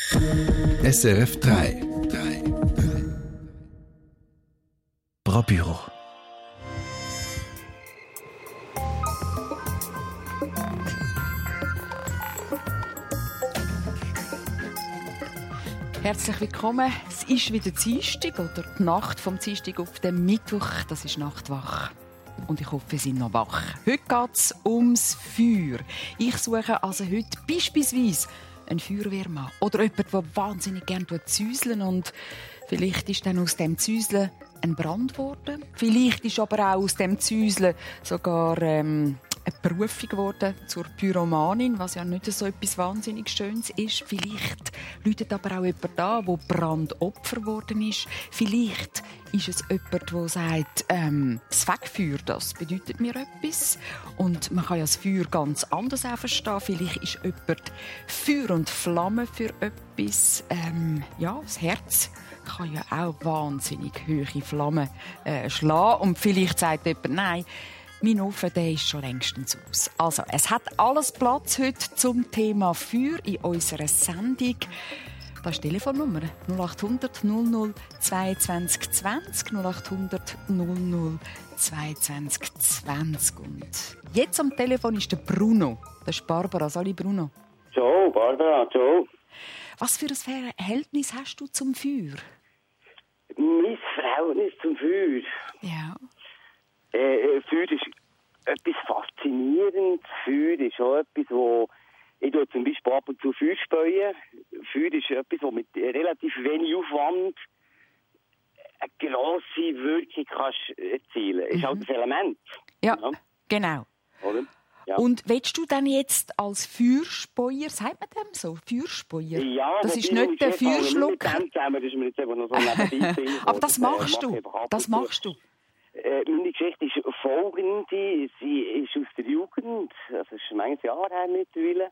SRF 3. Brabüro. Herzlich willkommen. Es ist wieder Dienstag oder die Nacht vom Dienstag auf den Mittwoch. Das ist Nachtwach. Und ich hoffe, Sie sind noch wach. Heute geht es ums Feuer. Ich suche also heute beispielsweise einen Feuerwehrmann oder jemanden, der wahnsinnig gerne züseln. Und vielleicht ist dann aus dem Züseln ein Brand geworden. Vielleicht ist aber auch aus dem Züseln sogar eine Berufung geworden zur Pyromanin, was ja nicht so etwas wahnsinnig Schönes ist. Vielleicht läutet aber auch jemand da, der Brandopfer geworden ist. Vielleicht ist es jemand, der sagt, das Fegfeuer, das bedeutet mir etwas. Und man kann ja das Feuer ganz anders auch verstehen. Vielleicht ist jemand Feuer und Flamme für etwas. Das Herz kann ja auch wahnsinnig hohe Flammen schlagen. Und vielleicht sagt jemand, nein, mein Ofen, der ist schon längstens aus. Also, es hat alles Platz heute zum Thema Feuer in unserer Sendung. Das ist die Telefonnummer 0800 00 22 20 0800 00 22 20. Und jetzt am Telefon ist der Bruno. Das ist Barbara. Salut Bruno. Ciao, Barbara, ciao. Was für ein Verhältnis hast du zum Feuer? Mein Verhältnis zum Feuer? Ja. Feuer ist etwas Faszinierendes. Feuer ist auch etwas, wo ich zum Beispiel ab und zu Feuer speue. Feuer ist etwas, das mit relativ wenig Aufwand eine grosse Wirkung kannst erzielen. Ist halt ein Element. Ja, genau. Oder? Ja. Und willst du dann jetzt als Feuerspeuer, sagt man dem so, Feuerspeuer? Ja, das ist nicht der Feuerschlucker. Aber das machst du. Das machst du. Meine Geschichte ist folgende. Sie ist aus der Jugend, also es ist manches Jahr her mittlerweile,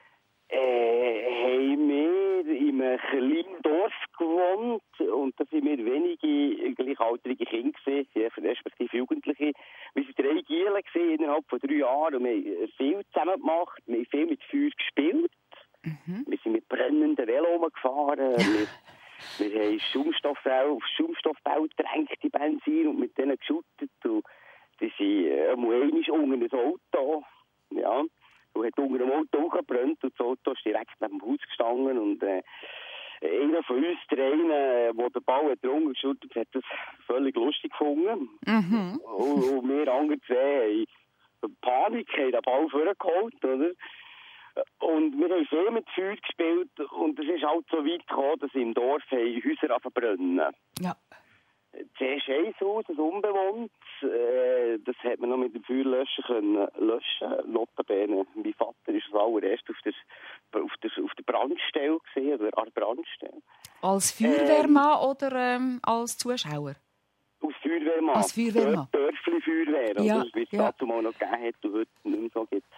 haben wir in einem kleinen Dorf gewohnt und da sind wir wenige gleichaltrige Kinder gewesen, respektive Jugendliche. Wir waren 3 Gielen innerhalb von 3 Jahren und wir haben viel zusammen gemacht, wir haben viel mit Feuer gespielt, wir sind mit brennenden Velo gefahren, wir haben Schaumstoffbälle getränkt, die Benzin, und mit denen geschüttet. Und die sind einmal unter ein Auto. Ja. Und hat unter dem Auto gebrannt. Und das Auto ist direkt neben dem Haus gestanden. Und einer von uns, der den Ball drunter geschüttet hat, das völlig lustig gefunden. Und wir anderen 2 haben Panik, haben den Ball vorgeholt, oder? Und wir haben viel mit Feuer gespielt und es ist halt so weit gekommen, dass im Dorf Häuser verbrennen. Ja. Zuerst ein Haus, ein unbewohnt. Das hat man noch mit dem Feuerlöschen können löschen. Notabene, mein Vater ist das allererst auf der Brandstelle gesehen, oder an der Brandstelle. Als Feuerwehrmann oder als Zuschauer? Als Feuerwehrmann. Als Feuerwehrmann. Dörfli-Feuerwehr, ja, wie es dazu mal noch gegeben hat und heute nicht mehr so gibt.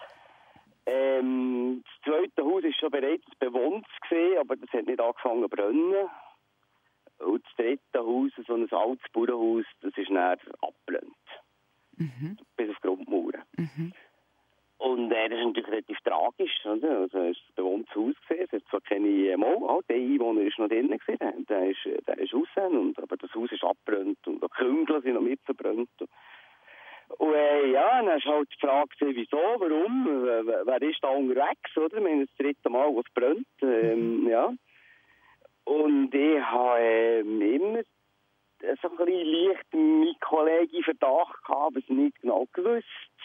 Das zweite Haus war schon bereits bewohnt, aber das hat nicht angefangen zu brennen. Und das dritte Haus, so ein altes Bauernhaus, das ist dann abgebrannt. Bis auf die Grundmauern. Und das ist natürlich relativ tragisch. Oder? Also, es ist ein bewohntes Haus gewesen. Es hat zwar keine der Einwohner ist noch drinnen gewesen. Der ist raus. Aber das Haus ist abgebrannt und die Küngel sind noch mit verbrannt. Und dann ist halt die Frage, wieso, warum, wer ist da unterwegs, oder? Wir haben das 3. Mal, was brennt, ja. Und ich habe immer so ein bisschen leicht meinen Kollegen Verdacht gehabt, aber es nicht genau gewusst.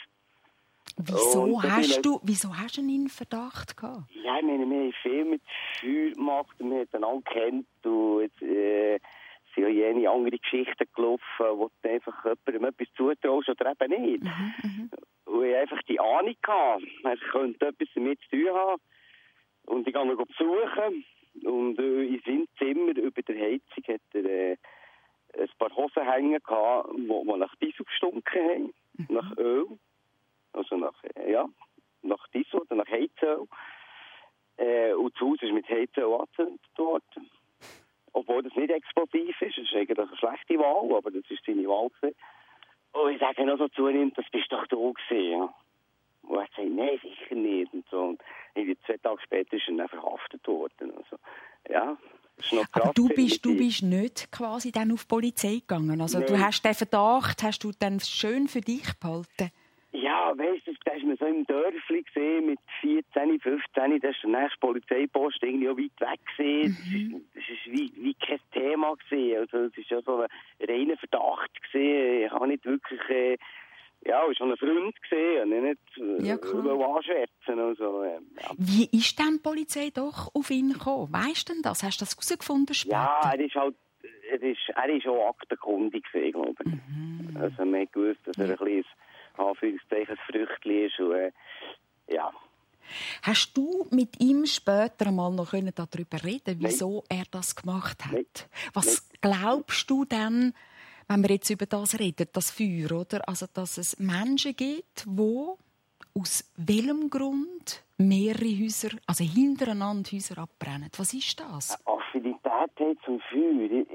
Wieso hast du ihn in Verdacht gehabt? Ja, ich meine, wir haben viel mit Feuer gemacht und wir haben einander kennt und jetzt, sind ja jene andere Geschichten gelaufen, wo du einfach jemandem etwas zutraust oder eben nicht. Und ich einfach die Ahnung hatte, er könnte etwas damit zu tun haben. Und ich gehe ihn besuchen. Und in seinem Zimmer über der Heizung hat er ein paar Hosenhänger gehabt, die nach Diesel gestunken haben. Nach Öl. Also nach Diesel oder nach Heizöl. Und das Haus ist mit Heizöl angezündet worden. Obwohl das nicht explosiv ist. Das ist eigentlich eine schlechte Wahl, aber das ist seine Wahl gewesen. Und ich sage noch so zu ihm, das bist doch du gewesen. Und er sagt, nein, sicher nicht. Und so. Und 2 Tage später ist er dann verhaftet worden. Also, ja, das ist noch krass. Aber du bist nicht quasi dann auf die Polizei gegangen? Also Nein. du hast den Verdacht, hast du dann schön für dich behalten? Ja, weißt du, da ist man so im Dörfli gesehen, mit 14, 15, da ist der nächste Polizeipost irgendwie auch weit weg gesehen. Das ist wie kein Thema gesehen. Also, es ist ja so ein reiner Verdacht gesehen. Ich habe nicht wirklich, schon ein Freund gesehen und nicht anschwärzen. Also, ja. Wie ist dann die Polizei doch auf ihn gekommen? Weisst du denn das? Hast du das herausgefunden später? Ja, er ist auch aktenkundig gesehen, glaube ich. Also, man hat gewusst, dass er ein kleines Anführungszeichen Früchtchen ist und, ja. Hast du mit ihm später einmal noch darüber reden, wieso er das gemacht hat? Nein. Was glaubst du denn, wenn wir jetzt über das reden, das Feuer, oder? Also, dass es Menschen gibt, die aus welchem Grund mehrere Häuser, also hintereinander Häuser abbrennen? Was ist das? Affinität hat zum Feuer.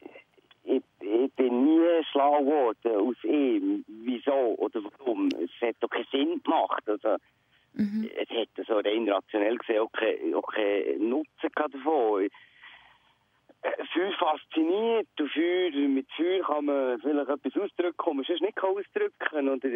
Ich bin nie schlau geworden aus ihm. Wieso oder warum? Es hat doch keinen Sinn gemacht. Also, es hat so rein rationell gesehen auch keinen Nutzen davon. Feuer fasziniert. Und mit Feuer kann man vielleicht etwas ausdrücken, was man sonst nicht ausdrücken kann. Oder,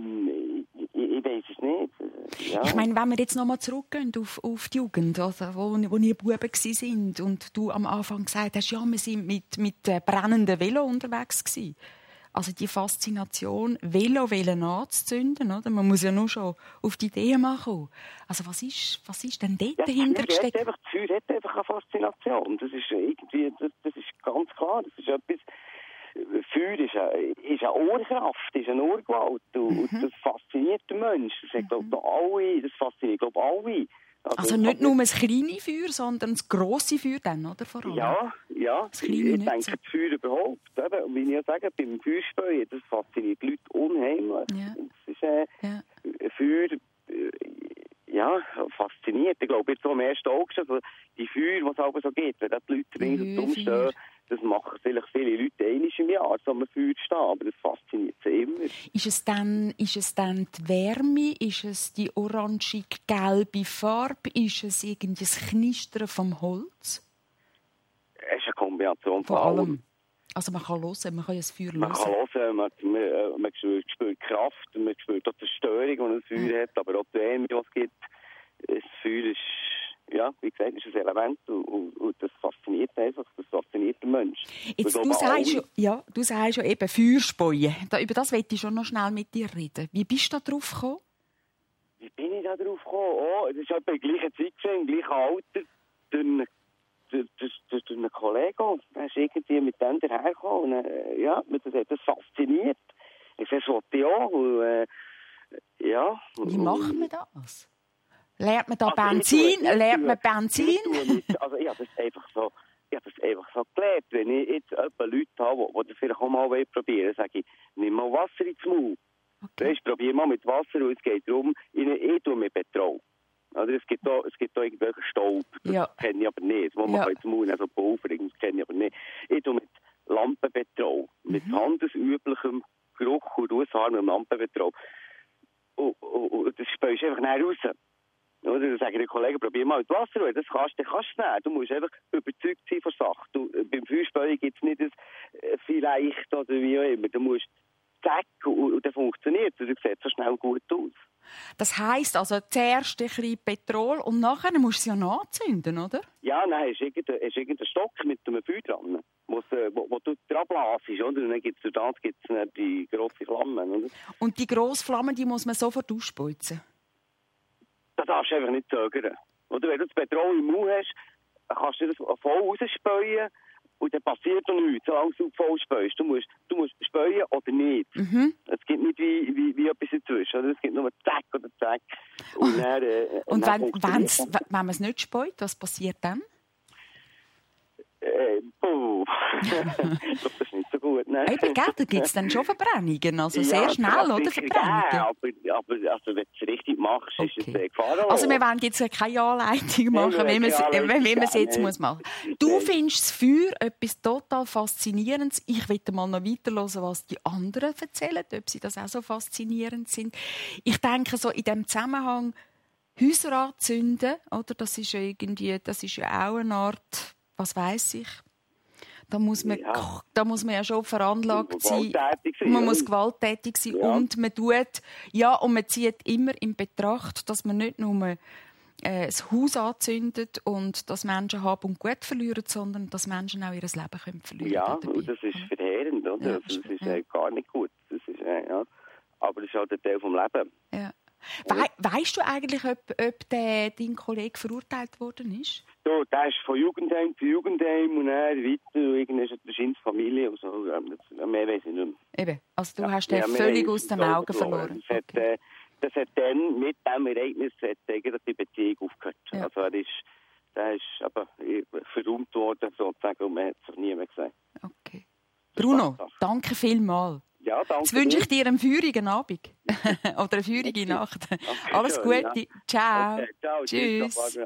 ich weiss es nicht. Ja. Ich meine, wenn wir jetzt noch mal zurückgehen auf die Jugend, also, wo ihr Buben waren und du am Anfang gesagt hast, ja, wir sind mit brennenden Velo unterwegs gewesen. Also die Faszination, Velo anzuzünden, oder? Man muss ja nur schon auf die Idee machen. Also was ist denn dort dahinter gesteckt? Das Feuer hat einfach eine Faszination. Das ist irgendwie, das ist ganz klar. Das ist etwas. Feuer ist eine Urkraft, ist eine Urgewalt. Und das fasziniert den Menschen. Das fasziniert, glaube ich, alle. Also nicht nur das kleine Feuer, sondern das grosse Feuer dann, oder? Vor allem. Ja. Ich denke, das Feuer überhaupt. Eben, wie ich ja sage, beim Feuerspähen, das fasziniert die Leute unheimlich. Ja. Das ist Feuer, fasziniert. Ich glaube, jetzt so am ersten Auge, also die Feuer, die es aber so gibt, wenn die Leute ringsum stehen, das machen vielleicht viele Leute einmal im Jahr, so am Feuer stehen, aber das fasziniert sie immer. Ist es dann die Wärme? Ist es die orangig-gelbe Farbe? Ist es irgendwie das Knistern vom Holz? Es ist eine Kombination von allem. Also man kann hören, man kann das Feuer hören. Man kann hören, man spürt Kraft, man spürt auch die Störung, die ein Feuer hat, aber auch die Wärme, die es gibt. Das Feuer ist, wie gesagt, ist ein Element und das fasziniert einfach, das fasziniert den Menschen. Jetzt, du sagst ja eben Feuerspäuen. Über das möchte ich schon noch schnell mit dir reden. Wie bist du da drauf gekommen? Wie bin ich da drauf gekommen? Es war etwa in der gleichen Zeit, im gleichen Alter, durch einen Kollegen. Er ist irgendwie mit dem dahergekommen und das hat das fasziniert. Ich sage, das wollte ich auch. Wie macht man das? Lernt man da Benzin? Lernt man Benzin? Also ich habe das einfach so gelernt. Wenn ich jetzt Leute habe, die das vielleicht auch mal probieren wollen, sage ich, nimm mal Wasser ins Maul. Okay. Ich probiere mal mit Wasser und es geht darum, ich tue mit Petrol. Also es gibt da irgendwelchen Staub, das kenne ich aber nicht. Wo man ins Maul, also Pulver, das kenne ich aber nicht. Ich tue mit Lampenpetrol, mit handelsüblichem Geruch und rußarmem Lampenpetrol. Und das spülst du einfach näher raus. Oder dann sagen die Kollegen, probier mal mit Wasser, das kannst du nicht. Du musst einfach überzeugt sein von der Sache. Beim Feuerspähen gibt es nicht ein vielleicht oder wie auch immer. Du musst zack und dann funktioniert es. Du siehst so schnell gut aus. Das heisst also zuerst ein bisschen Petrol und nachher musst du es ja nachzünden, oder? Ja, nein, es ist irgendein Stock mit einem Feuer dran, wo du dran blasst, oder? Und dann gibt es die grosse Flamme, oder? Und die grosse Flamme, die muss man sofort ausspritzen? Das darfst du einfach nicht zögern. Oder wenn du das Petrol im Mund hast, kannst du das voll rausspähen und dann passiert noch nichts, solange du voll spähst. Du musst spähen oder nicht. Es gibt nicht wie etwas dazwischen. Oder? Es gibt nur zack oder zack. Und wenn man es nicht späht, was passiert dann? Das ist nicht so gut, ne? Eben, da gibt es dann schon Verbrennungen, also sehr schnell, oder? Verbrennungen. Ja, aber also, wenn du es richtig machst, ist es Gefahr. Also wir wollen jetzt keine Anleitung machen, wie man es jetzt machen muss. Du findest das Feuer etwas total Faszinierendes. Ich will mal noch weiterhören, was die anderen erzählen, ob sie das auch so faszinierend sind. Ich denke, so in diesem Zusammenhang Häuser anzünden, oder? Das ist ja auch eine Art Was weiss ich? Da muss man ja schon veranlagt sein. Man muss gewalttätig sein. Ja. Und man zieht immer in Betracht, dass man nicht nur das Haus anzündet und dass Menschen Hab und Gut verlieren, sondern dass Menschen auch ihr Leben verlieren können. Ja, und das ist verheerend, oder? Ja, das ist gar nicht gut. Das ist, aber das ist halt ein Teil vom Leben. Ja. Weißt du eigentlich, ob dein Kollege verurteilt worden ist? So, der ist von Jugendheim zu Jugendheim und dann weiter, irgendwann ist er in Familie und so. Mehr weiss ich nicht mehr. Eben, also du hast den völlig aus den Augen verloren. Das hat dann mit diesem Ereignis die Beziehung aufgehört. Ja. Also der ist aber verräumt worden, sozusagen, und man hat es nie mehr gesehen. Okay. Bruno, danke vielmals. Ja, danke. Jetzt wünsche ich dir einen feurigen Abend. Oder eine feurige Nacht. Alles Gute. Ja. Ciao. Okay, ciao. Tschüss.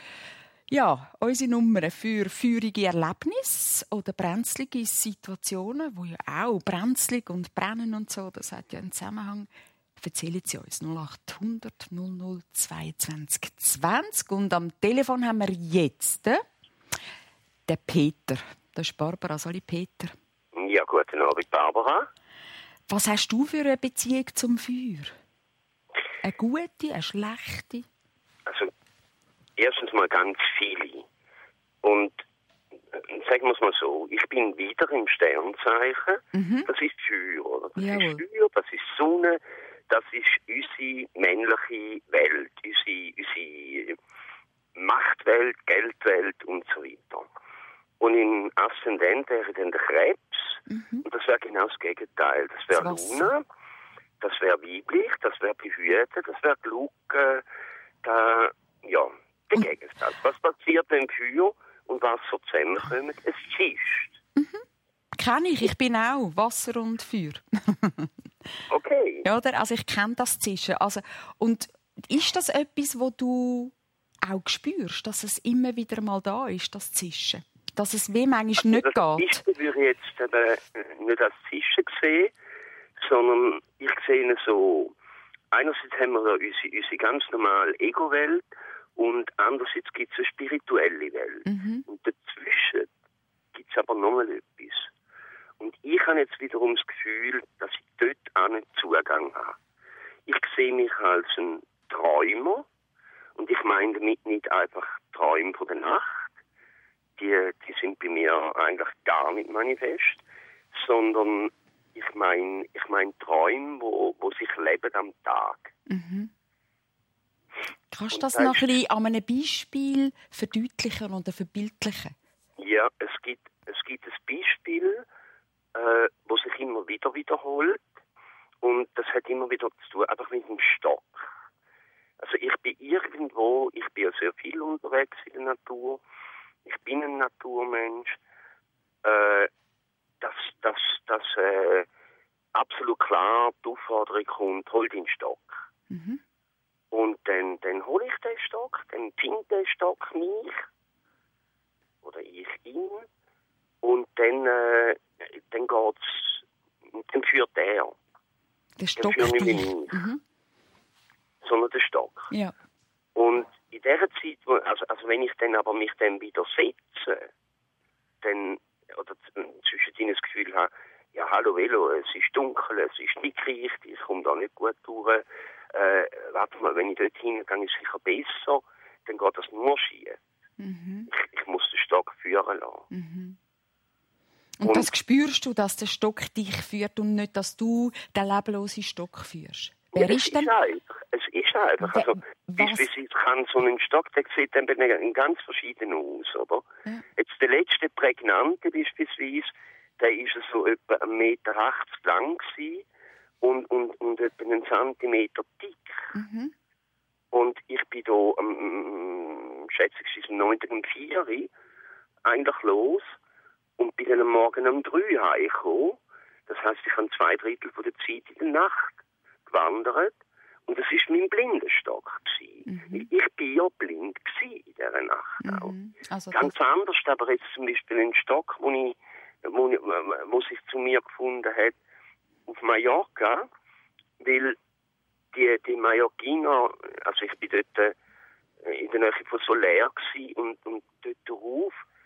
Ja, unsere Nummern für feurige Erlebnisse oder brenzlige Situationen, wo ja auch brenzlig und brennen und so, das hat ja einen Zusammenhang. Erzählen Sie uns 0800 00 22 20. Und am Telefon haben wir jetzt den Peter. Das ist Barbara. Sali Peter. Ja, guten Abend, Barbara. Was hast du für eine Beziehung zum Feuer? Eine gute, eine schlechte? Also, erstens mal ganz viele. Und sagen wir es mal so, ich bin wieder im Sternzeichen. Mhm. Das ist Feuer, oder? Das Jawohl. ist Feuer, das ist Sonne, das ist unsere männliche Welt, unsere Machtwelt, Geldwelt und so weiter. Und im Aszendent wäre dann der Krebs. Mhm. Und das wäre genau das Gegenteil. Das wäre Luna, das wäre weiblich, das wäre behütet, das wäre Glück, der Gegenteil. Was passiert, wenn Feuer und Wasser zusammenkommen? Es zischt. Mhm. Kenne ich. Ich bin auch Wasser und Feuer. Okay. Ja, also ich kenne das Zischen. Also, und ist das etwas, wo du auch spürst, dass es immer wieder mal da ist, das Zischen? Dass es wie manchmal nicht geht? Ich würde jetzt nicht als Zischen sehen, sondern ich sehe es so, einerseits haben wir da unsere ganz normale Ego-Welt und andererseits gibt es eine spirituelle Welt. Mhm. Und dazwischen gibt es aber nochmal etwas. Und ich habe jetzt wiederum das Gefühl, dass ich dort auch nicht Zugang habe. Ich sehe mich als ein Träumer und ich meine damit nicht einfach Träume von der Nacht. Die sind bei mir eigentlich gar nicht manifest, sondern ich meine Träume, wo sich leben am Tag. Mhm. Kannst du das noch ein bisschen an einem Beispiel verdeutlichen oder verbildlichen? Ja, es gibt ein Beispiel, wo sich immer wieder wiederholt und das hat immer wieder zu tun, einfach mit dem Stock. Also ich bin ja sehr viel unterwegs in der Natur. Ich bin ein Naturmensch. Dass absolut klar die Aufforderung kommt, hol den Stock. Mhm. Und dann hole ich den Stock, dann findet der Stock mich oder ich ihn und dann führt er. Der Stock dann führt nicht dich. mich, Mhm. sondern der Stock. Ja. Und in dieser Zeit, also wenn ich dann aber mich dann wieder setze, oder zwischendrin das Gefühl habe, ja, hallo Velo, es ist dunkel, es ist nicht richtig, ich komme da nicht gut durch, warte mal, wenn ich dort hingehe, ist es sicher besser, dann geht das nur schief. Mhm. Ich muss den Stock führen lassen. Mhm. Und das spürst du, dass der Stock dich führt und nicht, dass du den leblosen Stock führst? Wer ist denn? Es ist einfach. Also, beispielsweise kann so ein Stock, der sieht dann ganz verschieden aus, oder? Ja. Jetzt der letzte Prägnante beispielsweise, der ist so etwa 1,80 Meter lang gewesen und etwa 1 Zentimeter dick. Mhm. Und ich bin da schätze ich, am 9. um 4 Uhr eigentlich los und bin dann am Morgen um 3 Uhr heimgekommen. Das heisst, ich habe 2/3 von der Zeit in der Nacht gewandert. Und das war mein Blindenstock. Mhm. Ich war ja blind in dieser Nacht auch. Also ganz anders, aber jetzt zum Beispiel ein Stock, wo sich zu mir gefunden hat, auf Mallorca, weil die Mallorquiner, also ich bin dort in der Nähe von Soler und dort drauf,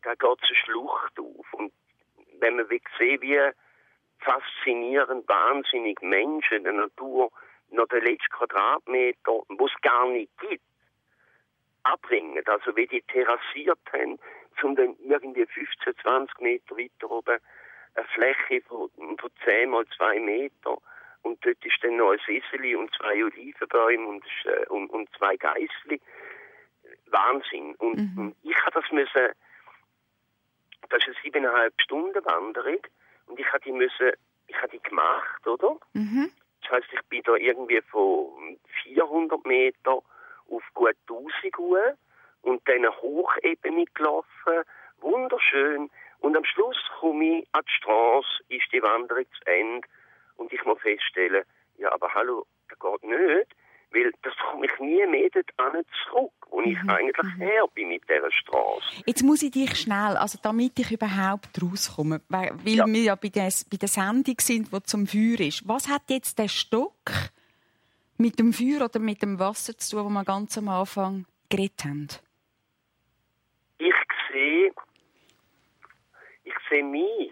da geht eine Schlucht auf. Und wenn man sieht, wie faszinierend, wahnsinnig Menschen in der Natur noch den letzten Quadratmeter, wo es gar nicht gibt, abbringen. Also wie die terrassiert haben, um dann irgendwie 15, 20 Meter weiter oben eine Fläche von 10 mal 2 Meter. Und dort ist dann noch ein Sisseli und 2 Olivenbäume und 2 Geissli. Wahnsinn. Und ich habe das müssen, das ist eine 7,5 Stunden Wanderung, und ich habe die gemacht, oder? Das heisst, ich bin da irgendwie von 400 Meter auf gut 1000 Uhr und dann eine Hochebene gelaufen, wunderschön. Und am Schluss komme ich an die Strasse, ist die Wanderung zu Ende, und ich muss feststellen, ja, aber hallo, das geht nicht, weil das komme ich nie mehr dort zurück, wo ich eigentlich her bin mit dieser Strasse. Jetzt muss ich dich schnell, also damit ich überhaupt rauskomme, weil wir ja bei der Sendung sind, die zum Feuer ist. Was hat jetzt der Stock mit dem Feuer oder mit dem Wasser zu tun, wo wir ganz am Anfang geredet haben? Ich sehe mich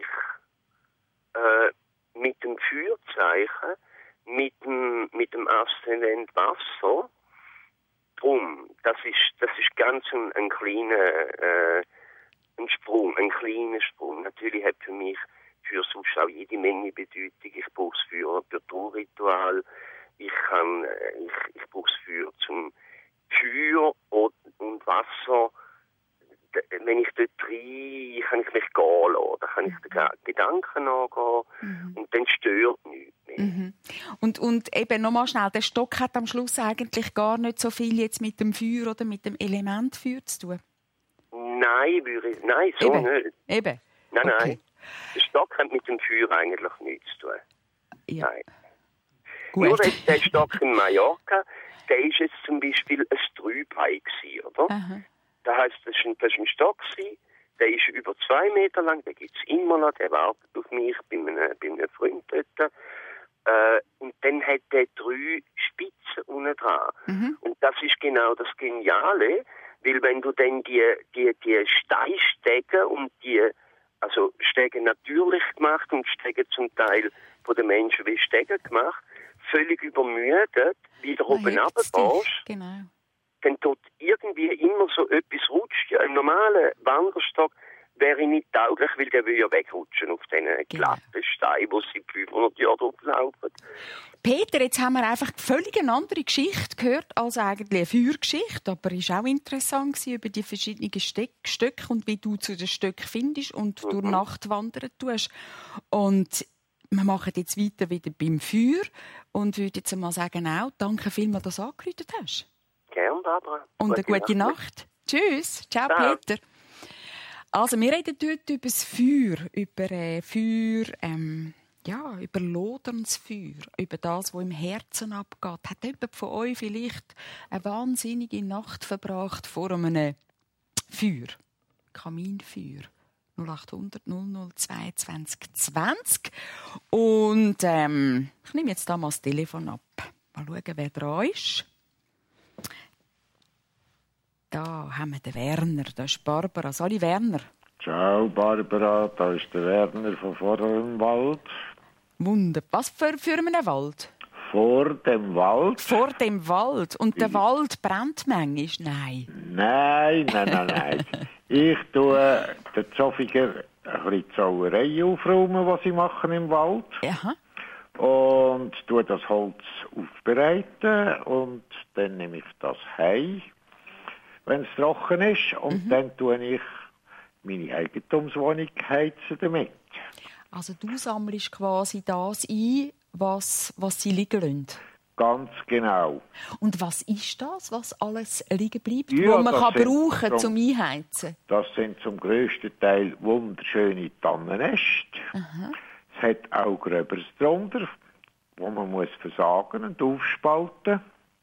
mit dem Feuerzeichen, mit dem Aszendent Wasser. Drum, das ist ganz ein kleiner ein kleiner Sprung. Natürlich hat für mich für sonst auch jede Menge Bedeutung. Ich brauche es für ein Naturritual. Ich brauche es für zum Feuer und Wasser. Wenn ich dort rein, kann ich mich gehen lassen. Da kann ich den Gedanken angehen und dann stört nichts mehr. Und eben nochmal schnell, der Stock hat am Schluss eigentlich gar nicht so viel jetzt mit dem Feuer oder mit dem Element Feuer zu tun? Nein, so nicht. Eben? Nein, okay. Nein. Der Stock hat mit dem Feuer eigentlich nichts zu tun. Ja. Nein. Gut. Nur der Stock in Mallorca, der ist jetzt zum Beispiel ein Trübei gewesen, oder? Aha. Das heisst, das ist ein Stock gewesen, der ist über 2 Meter lang, der gibt es immer noch, der wartet auf mich, bin einem Freund dort. Und dann hat der 3 Spitzen unten dran. Und das ist genau das Geniale, weil wenn du dann die Steinstege und also Stege natürlich gemacht und Stege zum Teil von den Menschen wie Stege gemacht, völlig übermüdet, wieder oben runtergehst, genau. dann tut irgendwie immer so etwas rutscht. Ja, ein normaler Wanderstock wäre nicht tauglich, weil der will ja wegrutschen auf diesen glatten Steinen, wo sie 500 Jahre drauflaufen. Peter, jetzt haben wir einfach völlig eine andere Geschichte gehört als eigentlich eine Feuergeschichte, aber es war auch interessant über die verschiedenen Stöcke und wie du zu den Stöcken findest und durch Nacht wandern tust. Und wir machen jetzt weiter wieder beim Feuer und würde jetzt mal sagen, auch danke vielmals, dass du angerufen hast. Gerne, Barbara. Und eine gute Nacht. Tschüss. Ciao, Peter. Also, wir reden dort über das Feuer, über loderndes Feuer, über das, was im Herzen abgeht. Hat jemand von euch vielleicht eine wahnsinnige Nacht verbracht vor einem Feuer? Kaminfeuer. 0800 0022 20. Und ich nehme jetzt da mal das Telefon ab. Mal schauen, wer dran ist. Da haben wir den Werner, das ist Barbara. Sali Werner. Ciao Barbara, da ist der Werner von vor dem Wald. Wunderbar. Was für einen Wald? Vor dem Wald. Vor dem Wald. Und der Wald brennt manchmal? Nein. Nein. Ich tue der Zofiger ein bisschen die Sauerei aufräumen, was sie machen im Wald. Aha. Und tue das Holz aufbereiten und dann nehme ich das Heu, wenn es trocken ist, und dann tue ich meine Eigentumswohnung heizen damit. Also du sammelst quasi das ein, was sie liegen lassen? Ganz genau. Und was ist das, was alles liegen bleibt, ja, was man brauchen zum Einheizen? Das sind zum grössten Teil wunderschöne Tannennester. Es hat auch Gröberes drunter, wo man muss versagen und aufspalten.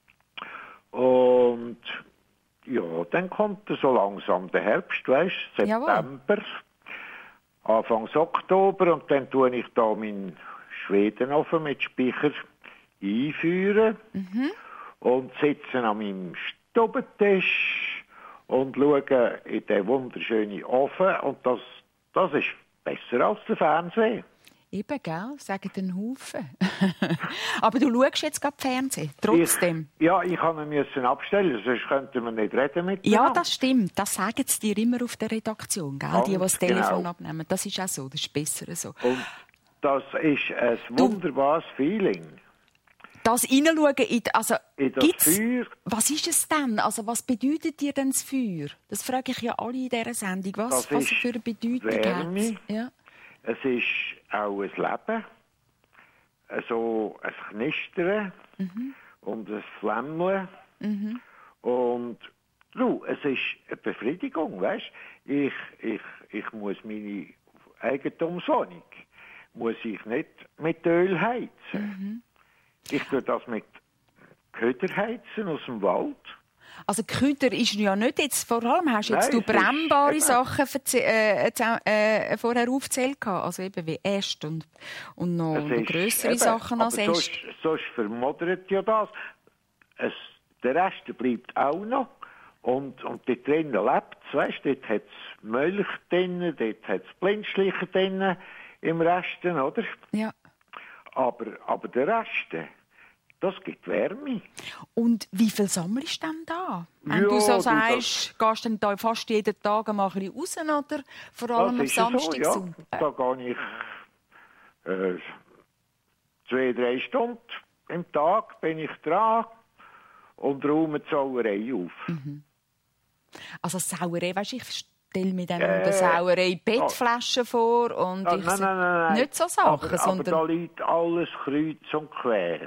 Und ja, dann kommt so langsam der Herbst, weißt, September, Anfang Oktober, und dann tue ich da meinen Schwedenofen mit Speicher einführen und sitze an meinem Stubentisch und schauen in den wunderschönen Ofen. Und das ist besser als der Fernseher. Eben, gell? Sagen den Haufen. Aber du schaust jetzt gerade Fernsehen, trotzdem. Ich musste ihn abstellen, sonst könnten wir nicht reden miteinander. Ja, das stimmt. Das sagen sie dir immer auf der Redaktion, gell? Die das Telefon abnehmen. Das ist auch so, das ist besser so. Und das ist ein wunderbares Feeling. Das Hineinschauen in das Feuer. Was ist es denn? Also, was bedeutet dir denn das Feuer? Das frage ich ja alle in dieser Sendung. Was für eine Bedeutung hat es? Ja. Es ist auch ein Leben, so ein Knistern und ein Flämmchen. Und es ist eine Befriedigung, weißt? Ich muss meine Eigentumswohnung nicht mit Öl heizen. Ich tue das mit Köder heizen aus dem Wald. Also Kräuter ist ja nicht jetzt, vor allem hast jetzt du brennbare Sachen vorher aufgezählt, also eben wie Äste und noch grössere Sachen als Äste. Sonst vermodert ja das. Der Rest bleibt auch noch. Und dort drinnen lebt es, weißt du, dort hat es Milch drin, dort hat es Blindschleichen drin im Resten, oder? Ja. Aber der Rest, das gibt Wärme. Und wie viel sammelst du denn da? Wenn du so sagst, gehst du dann fast jeden Tag ein bisschen raus, oder? Vor allem am Samstag? So, ja. Da gehe ich 2-3 Stunden im Tag bin ich dran und räume die Sauerei auf. Also Sauerei, weißt du, ich stelle mir dann unter Sauerei Bettflaschen vor und nein. Nicht so Sachen, sondern... Aber da liegt alles kreuz und quer.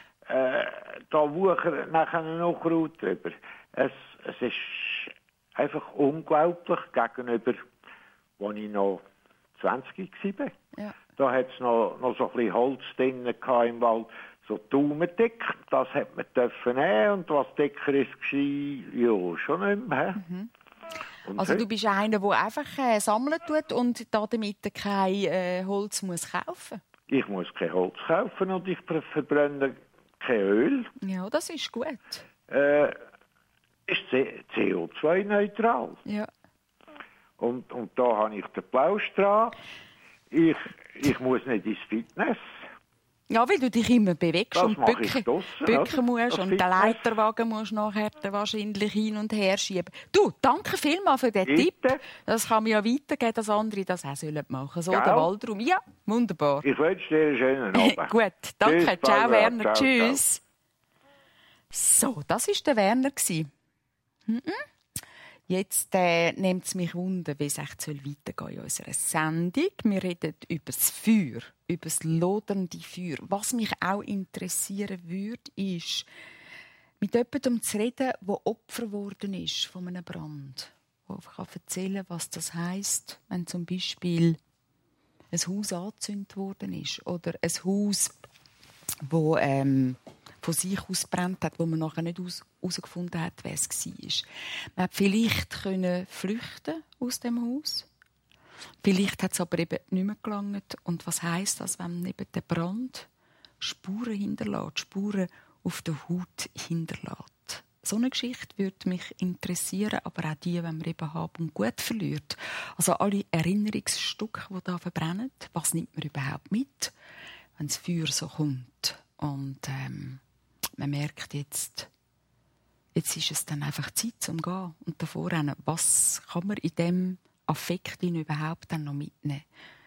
Da wuchert nachher noch Kraut drüber. Es ist einfach unglaublich gegenüber, als ich noch 20 war. Ja. Da hat es noch so ein bisschen Holz drin im Wald, so daumendick. Das hat man dürfen nehmen und was dicker ist, ja, schon nicht mehr. Also du bist einer, der einfach sammeln tut und damit kein Holz muss kaufen. Ich muss kein Holz kaufen und ich verbrenne kein Öl. Ja, das ist gut. Ist CO2-neutral. Ja. Und da habe ich den Plausch dran. Ich muss nicht ins Fitness. Ja, weil du dich immer bewegst das und bücken musst und den Leiterwagen musst nachher wahrscheinlich hin und her schieben. Du, danke vielmals für den Tipp. Das kann man ja weitergeben, dass andere das auch machen sollen. So, der Waldraum. Ja, wunderbar. Ich wünsche dir einen schönen Abend. Gut, danke. Tschüss, ciao, Werner. Ciao, Tschüss. Ciao. So, das war der Werner. Jetzt nimmt es mich wunder, wie es echt weitergehen in unserer Sendung. Wir reden über das Feuer, über das lodernde Feuer. Was mich auch interessieren würde, ist, mit jemandem zu reden, der Opfer geworden ist von einem Brand. Der erzählen kann, was das heisst, wenn zum Beispiel ein Haus angezündet worden ist oder ein Haus, das von sich aus brennt hat, wo man nachher nicht herausgefunden hat, wer es war. Man hat vielleicht flüchten aus dem Haus. Vielleicht hat es aber eben nicht mehr gelangt. Und was heisst das, wenn eben der Brand Spuren hinterlässt, Spuren auf der Haut hinterlässt? So eine Geschichte würde mich interessieren, aber auch die, wenn man eben Hab und Gut verliert. Also alle Erinnerungsstücke, die da verbrennen, was nimmt man überhaupt mit, wenn das Feuer so kommt? Und man merkt jetzt ist es dann einfach Zeit zum Gehen und davor rennen. Was kann man in diesem Affekt überhaupt dann noch mitnehmen?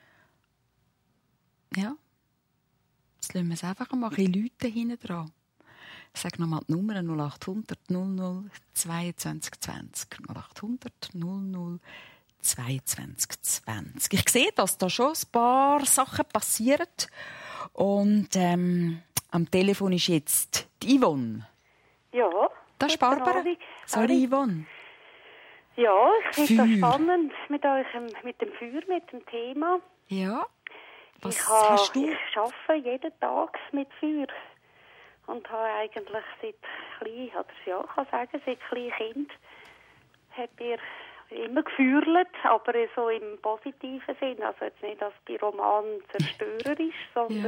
Ja, jetzt lassen wir es einfach mal ein bisschen Leute hinten dran. Ich sage nochmal die Nummer 0800 00 22 20. 0800 00 22 20. Ich sehe, dass da schon ein paar Sachen passieren. Und am Telefon ist jetzt die Yvonne. Ja. Das ist Barbara. Sorry, Yvonne. Ja, ich finde das spannend mit euch, mit dem Feuer, mit dem Thema. Ja. Was hast du? Ich arbeite jeden Tag mit Feuer. Und habe eigentlich seit klein, oder ja, ich kann sagen, seit klein Kind, habe ich immer gefeuert, aber so im positiven Sinn. Also jetzt nicht als bei Roman zerstörerisch, sondern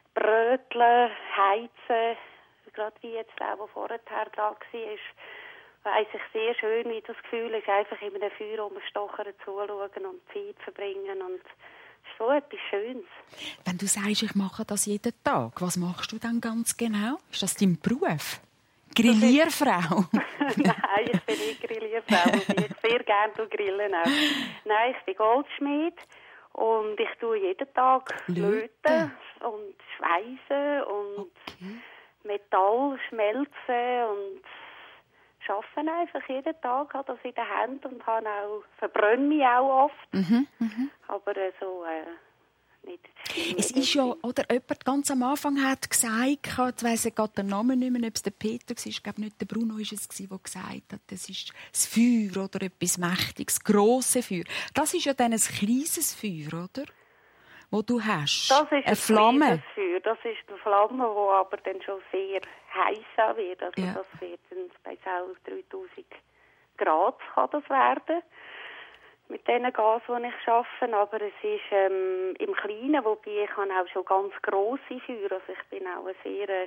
bröteln, heizen, gerade wie jetzt der vorher da war, weiss ich sehr schön, wie das Gefühl ist, einfach in einem Feuer rumstochern, zuschauen und Zeit verbringen und so etwas Schönes. Wenn du sagst, ich mache das jeden Tag, was machst du dann ganz genau? Ist das dein Beruf? Grillierfrau? Nein, ich bin nicht Grillierfrau, wobei ich sehr gerne grillen auch. Nein, ich bin Goldschmied und ich tue jeden Tag löten und schweissen und Metall schmelzen und arbeite einfach jeden Tag, habe das in der Hand und verbrenne mich auch oft. Aber so nicht. Es ist ja, oder jemand ganz am Anfang hat gesagt, ich weiss gerade den Namen nicht mehr, ob es der Peter war, ich glaube nicht der Bruno war es, der gesagt hat, das ist das Feuer oder etwas Mächtiges, das grosse Feuer. Das ist ja dann ein kleines Feuer, oder? Wo du hast. Das ist eine Flamme. Feuer. Das ist eine Flamme, die aber dann schon sehr heiß wird. Also das wird dann bei 3000 Grad kann das werden. Mit diesen Gas, die ich arbeite. Aber es ist im Kleinen, wobei ich habe auch schon ganz grosse Feuer. Also ich bin auch ein sehr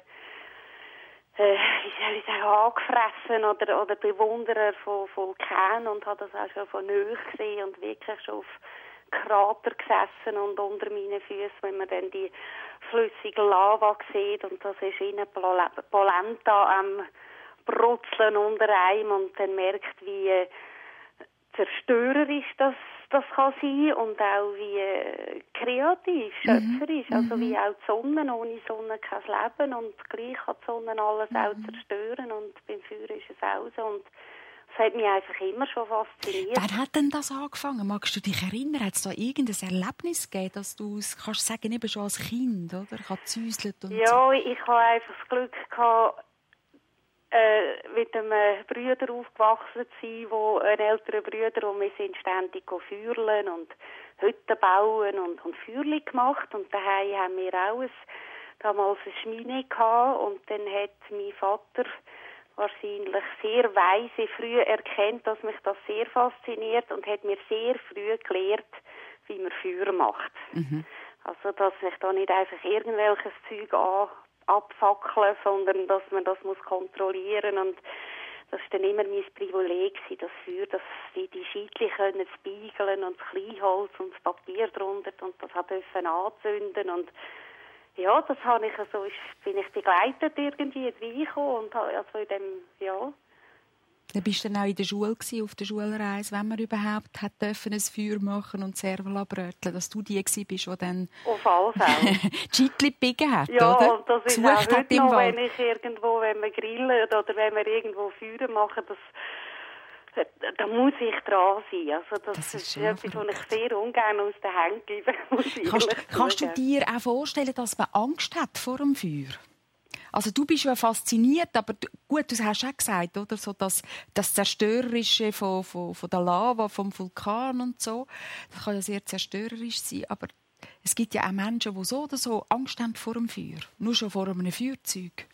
angefressen oder Bewunderer von Vulkanen und habe das auch schon von nahe gesehen und wirklich schon auf Krater gesessen und unter meinen Füßen, wenn man dann die flüssige Lava sieht und das ist in Polenta am Brutzeln unter einem und dann merkt, wie zerstörerisch das kann sein und auch wie kreativ, schöpferisch, also wie auch die Sonne, ohne Sonne kein Leben und gleich kann die Sonne alles auch zerstören und beim Feuer ist es auch so und das hat mich einfach immer schon fasziniert. Wer hat denn das angefangen? Magst du dich erinnern? Hat es da irgendein Erlebnis gegeben, dass du es kannst sagen, eben schon als Kind, oder? Ich habe gezäuselt und ja, ich hatte einfach das Glück gehabt, mit einem Bruder aufgewachsen zu sein, wo ein älterer Bruder und wir sind ständig feuerlen und Hütten bauen und Feuerli gemacht und daheim haben wir auch damals eine Schmine gehabt und dann hat mein Vater wahrscheinlich sehr weise früh erkennt, dass mich das sehr fasziniert und hat mir sehr früh gelehrt, wie man Feuer macht. Also, dass ich da nicht einfach irgendwelches Zeug abfackeln, sondern dass man das muss kontrollieren und das war dann immer mein Privileg, das Feuer, dass die Scheitchen können spiegeln und das Kleinholz und das Papier drunter und das dürfen anzünden und ja, das habe ich also, bin ich begleitet irgendwie reingekommen und also in dem, ja. Dann bist du dann auch in der Schule gewesen, auf der Schulreise, wenn man überhaupt hat dürfen ein Feuer machen und Servola bröteln, dass du die bist, die dann auf alle Fälle Scheitli gebiegen hat, ja, oder? Und das ist gesucht auch heute noch, wenn ich irgendwo, wenn wir grillen oder wenn wir irgendwo Feuer machen, da muss ich dran sein. Also das ist etwas, was ich sehr ungern aus den Händen gebe. Kannst du dir auch vorstellen, dass man Angst hat vor dem Feuer? Also du bist ja fasziniert, aber gut, du hast auch gesagt, oder? So das Zerstörerische von der Lava, vom Vulkan und so. Das kann ja sehr zerstörerisch sein, aber es gibt ja auch Menschen, die so oder so Angst haben vor dem Feuer. Nur schon vor einem Feuerzeug.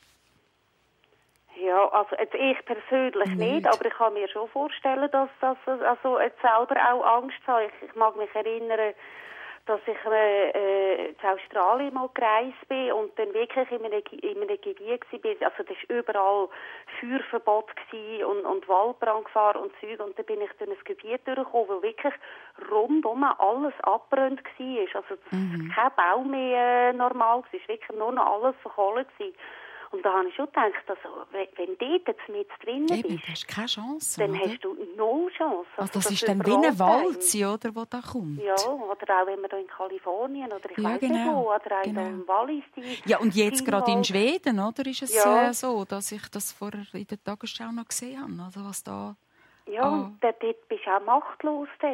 Ja, also jetzt ich persönlich nicht, aber ich kann mir schon vorstellen, dass das also jetzt selber auch Angst habe. Ich mag mich erinnern, dass ich in Australien mal gereist bin und dann wirklich in einem Gebiet war. Also das war überall Feuerverbot und Waldbrandgefahr und Zeug. Und dann bin ich durch ein Gebiet durchgekommen, wo wirklich rundum alles abbrennt war. Also das kein Baum mehr normal war. Es war wirklich nur noch alles verkohlt. Und da habe ich schon gedacht, also, wenn du jetzt mit drin bist, hast keine Chance, dann oder? hast du null Chance. Also das ist dann wie ein Walze, oder, wo da kommt. Ja, oder auch wenn man da in Kalifornien oder ich weiss nicht wo, oder auch in Wallis. Ja, und jetzt gerade in Schweden, oder, ist es so, dass ich das vorher in der Tagesschau noch gesehen habe, also was da... Ja, und dort bist du auch machtlos dann.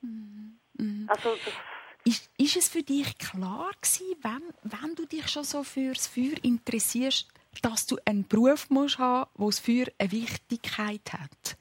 Also Ist es für dich klar gewesen, wenn du dich schon so fürs Feuer interessierst, dass du einen Beruf musst haben, wo das Feuer eine Wichtigkeit hat?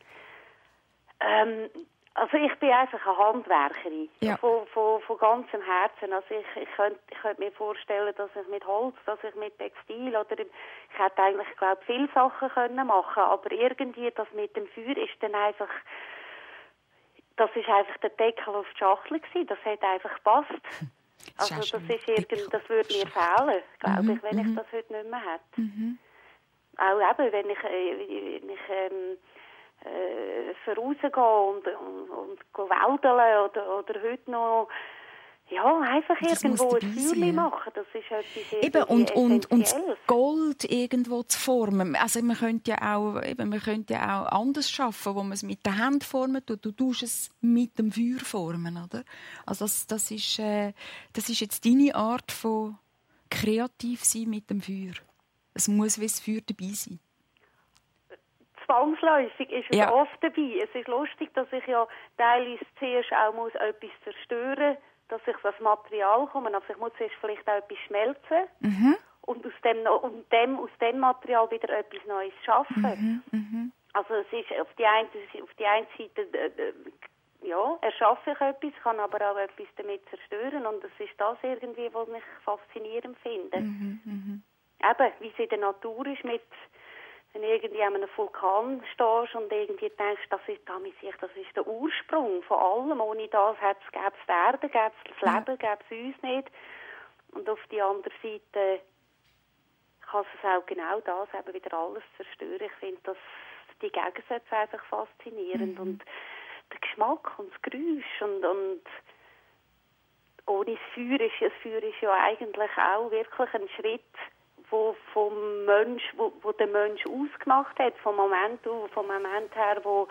Also ich bin einfach eine Handwerkerin, von ganzem Herzen. Also ich könnte mir vorstellen, dass ich mit Holz, dass ich mit Textil oder ich hätte eigentlich, glaube viele Sachen können machen, aber irgendwie das mit dem Feuer ist dann einfach, das ist einfach der Deckel auf die Schachtel gewesen. Das hat einfach gepasst. Also das würde mir fehlen, glaube ich, wenn ich das heute nicht mehr hätte. Auch eben, wenn ich für rausgehen und wäldern oder heute noch einfach das irgendwo ein Feuerchen machen. Das ist etwas und das Gold irgendwo zu formen. Also man könnte ja auch anders schaffen, wo man es mit der Hand formen tut. Du tust es mit dem Feuer formen, oder? Also das ist jetzt deine Art von kreativ sein mit dem Feuer. Es muss wie das Feuer dabei sein. Zwangsläufig ist es oft dabei. Es ist lustig, dass ich ja teilweise zuerst auch etwas zerstören muss, dass ich das Material komme. Also ich muss zuerst vielleicht auch etwas schmelzen und aus dem Material wieder etwas Neues schaffen. Also es ist auf die eine Seite erschaffe ich etwas, kann aber auch etwas damit zerstören und das ist das irgendwie, was mich faszinierend finde. Eben, wie es in der Natur ist, wenn irgendwie an einem Vulkan stehst und irgendwie denkst, das ist der Ursprung von allem. Ohne das gäbe es die Erde, gäbe es das Leben, gäbe es uns nicht. Und auf die andere Seite kann es auch genau das eben wieder alles zerstören. Ich finde die Gegensätze einfach faszinierend. Und der Geschmack und das Geräusch und ohne das Feuer ist ja eigentlich auch wirklich ein Schritt, wo der Mensch ausgemacht hat, vom Moment her, wo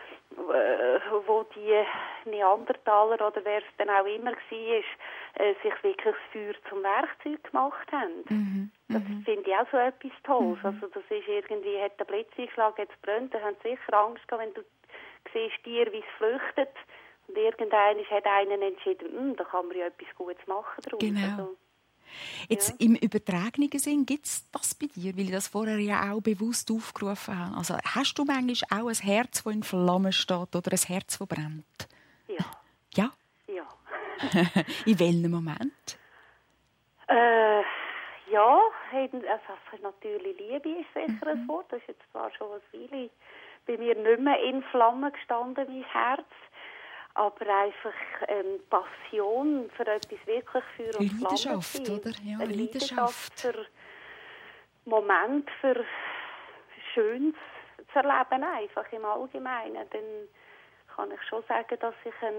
die Neandertaler oder wer es dann auch immer war, sich wirklich das Feuer zum Werkzeug gemacht haben. Das finde ich auch so etwas Tolles. Also das ist irgendwie, hat der Blitz eingeschlagen, jetzt brennt, da haben sie sicher Angst gehabt, wenn du siehst Tiere, wie es flüchtet und irgendeiner hat einen entschieden, da kann man ja etwas Gutes machen draus. Genau. Also, jetzt im übertragenen Sinn, gibt es das bei dir? Weil ich das vorher ja auch bewusst aufgerufen habe. Also hast du manchmal auch ein Herz, das in Flammen steht oder ein Herz, das brennt? Ja. Ja? Ja. In welchem Moment? Also natürlich Liebe ist sicher ein Wort. Das ist jetzt zwar schon eine Weile bei mir nicht mehr in Flammen gestanden, mein Herz. Aber einfach Passion für etwas wirklich für und Leidenschaft, oder? Ja, eine Leidenschaft für Moment, für Schönes zu erleben, einfach im Allgemeinen. Dann kann ich schon sagen, dass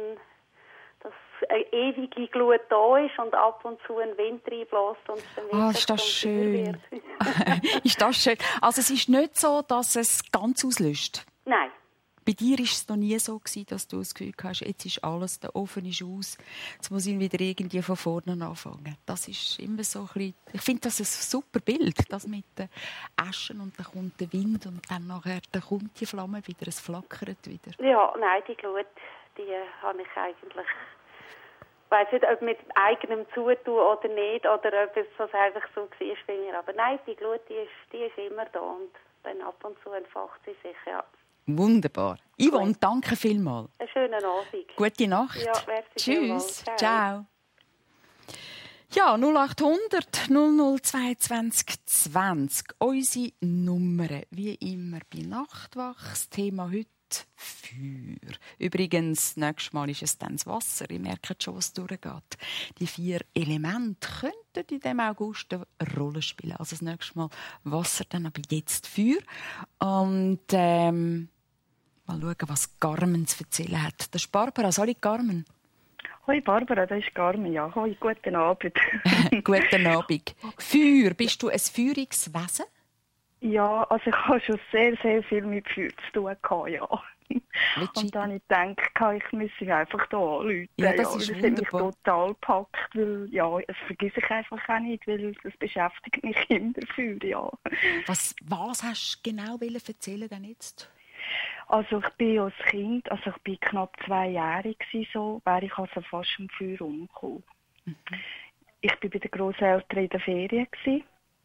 eine ewige Glut da ist und ab und zu ein Wind reinbläst und es dann ist das schön. Ist das schön. Also es ist nicht so, dass es ganz auslöscht? Nein. Bei dir war es noch nie so, dass du das Gefühl hast, jetzt ist alles, der Ofen ist aus, jetzt muss ich wieder irgendwie von vorne anfangen. Das ist immer so ein bisschen, ich finde das ein super Bild, das mit den Aschen und dann kommt der Wind und dann nachher dann kommt die Flamme wieder, es flackert wieder. Ja, nein, die Glut, die habe ich eigentlich, ich weiss nicht, ob mit eigenem Zutun oder nicht, oder ob es einfach so war bei mir, aber nein, die Glut, die ist immer da und dann ab und zu entfacht sie sich, ja. Wunderbar. Yvonne, danke vielmals. Einen schönen Abend. Gute Nacht. Ja, tschüss. Ciao. Ja, 0800 0022 20. Unsere Nummern, wie immer bei Nachtwach. Das Thema heute Feuer. Übrigens, nächstes Mal ist es dann das Wasser. Ihr merkt schon, was durchgeht. Die 4 Elemente könnten in diesem August eine Rolle spielen. Also das nächste Mal Wasser, dann aber jetzt Feuer. Und mal schauen, was Carmen zu erzählen hat. Das ist Barbara. Sorry, Carmen. Hoi Barbara, das ist Carmen. Ja, hoi, guten Abend. Guten Abend. Feuer. Bist du ein feuriges Wesen? Ja, also ich habe schon sehr, sehr viel mit Feuer zu tun gehabt, ja. Und dann habe ich gedacht, ich müsse einfach hier anrufen. Ja, das ist das wunderbar. hat mich total gepackt, weil, ja, das vergesse ich einfach auch nicht, weil das beschäftigt mich immer Feuer, ja. Was hast du genau erzählen denn jetzt? Also ich bin als Kind, also ich bin knapp 2-jährig so, wäre ich also fast im Feuer umgekommen. Ich war bei den Grosseltern in der Ferien gewesen.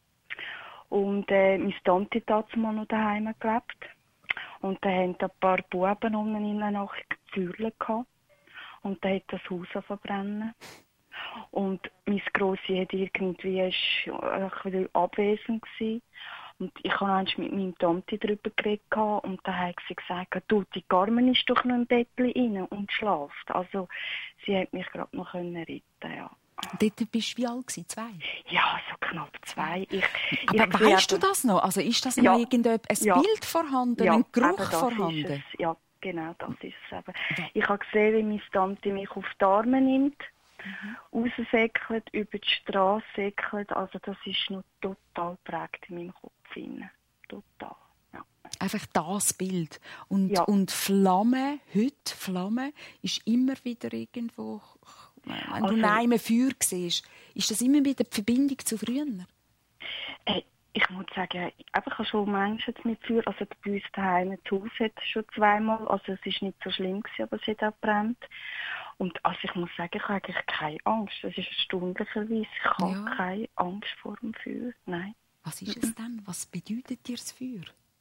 Und meine Tante hat damals noch daheim gelebt. Und da hatten ein paar Buben unten in der Nacht Feuer gehabt. Und da hat das Haus verbrennen. Und meine Grossi hat irgendwie ein abwesend gewesen. Und ich habe eigentlich mit meiner Tante darüber geredet und dann hat sie gesagt, du, die Carmen ist doch noch im Bettchen rein und schläft. Also sie hat mich gerade noch retten, ja. Dort bist du wie alt gewesen? 2? Ja, so knapp 2. Aber weißt du das noch? Also ist das noch ein Bild vorhanden, ein Geruch vorhanden? Ja, genau, das ist es eben. Ja. Ich habe gesehen, wie meine Tante mich auf die Arme nimmt, raussäckelt, über die Straße säckelt. Also das ist noch total geprägt in meinem Kopf. Total, ja. Einfach das Bild. Und Flamme, heute Flamme, ist immer wieder irgendwo... Wenn du neben einem Feuer siehst, ist das immer wieder die Verbindung zu früher? Ich muss sagen, ich habe schon Menschen mit Feuer, also bei uns daheim das Haus hat schon 2-mal, also es ist nicht so schlimm gewesen, aber es hat auch gebrannt. Und also ich muss sagen, ich habe eigentlich keine Angst. Das ist erstaunlicherweise, ich habe keine Angst vor dem Feuer, nein. Was ist es denn? Was bedeutet dir das Feuer?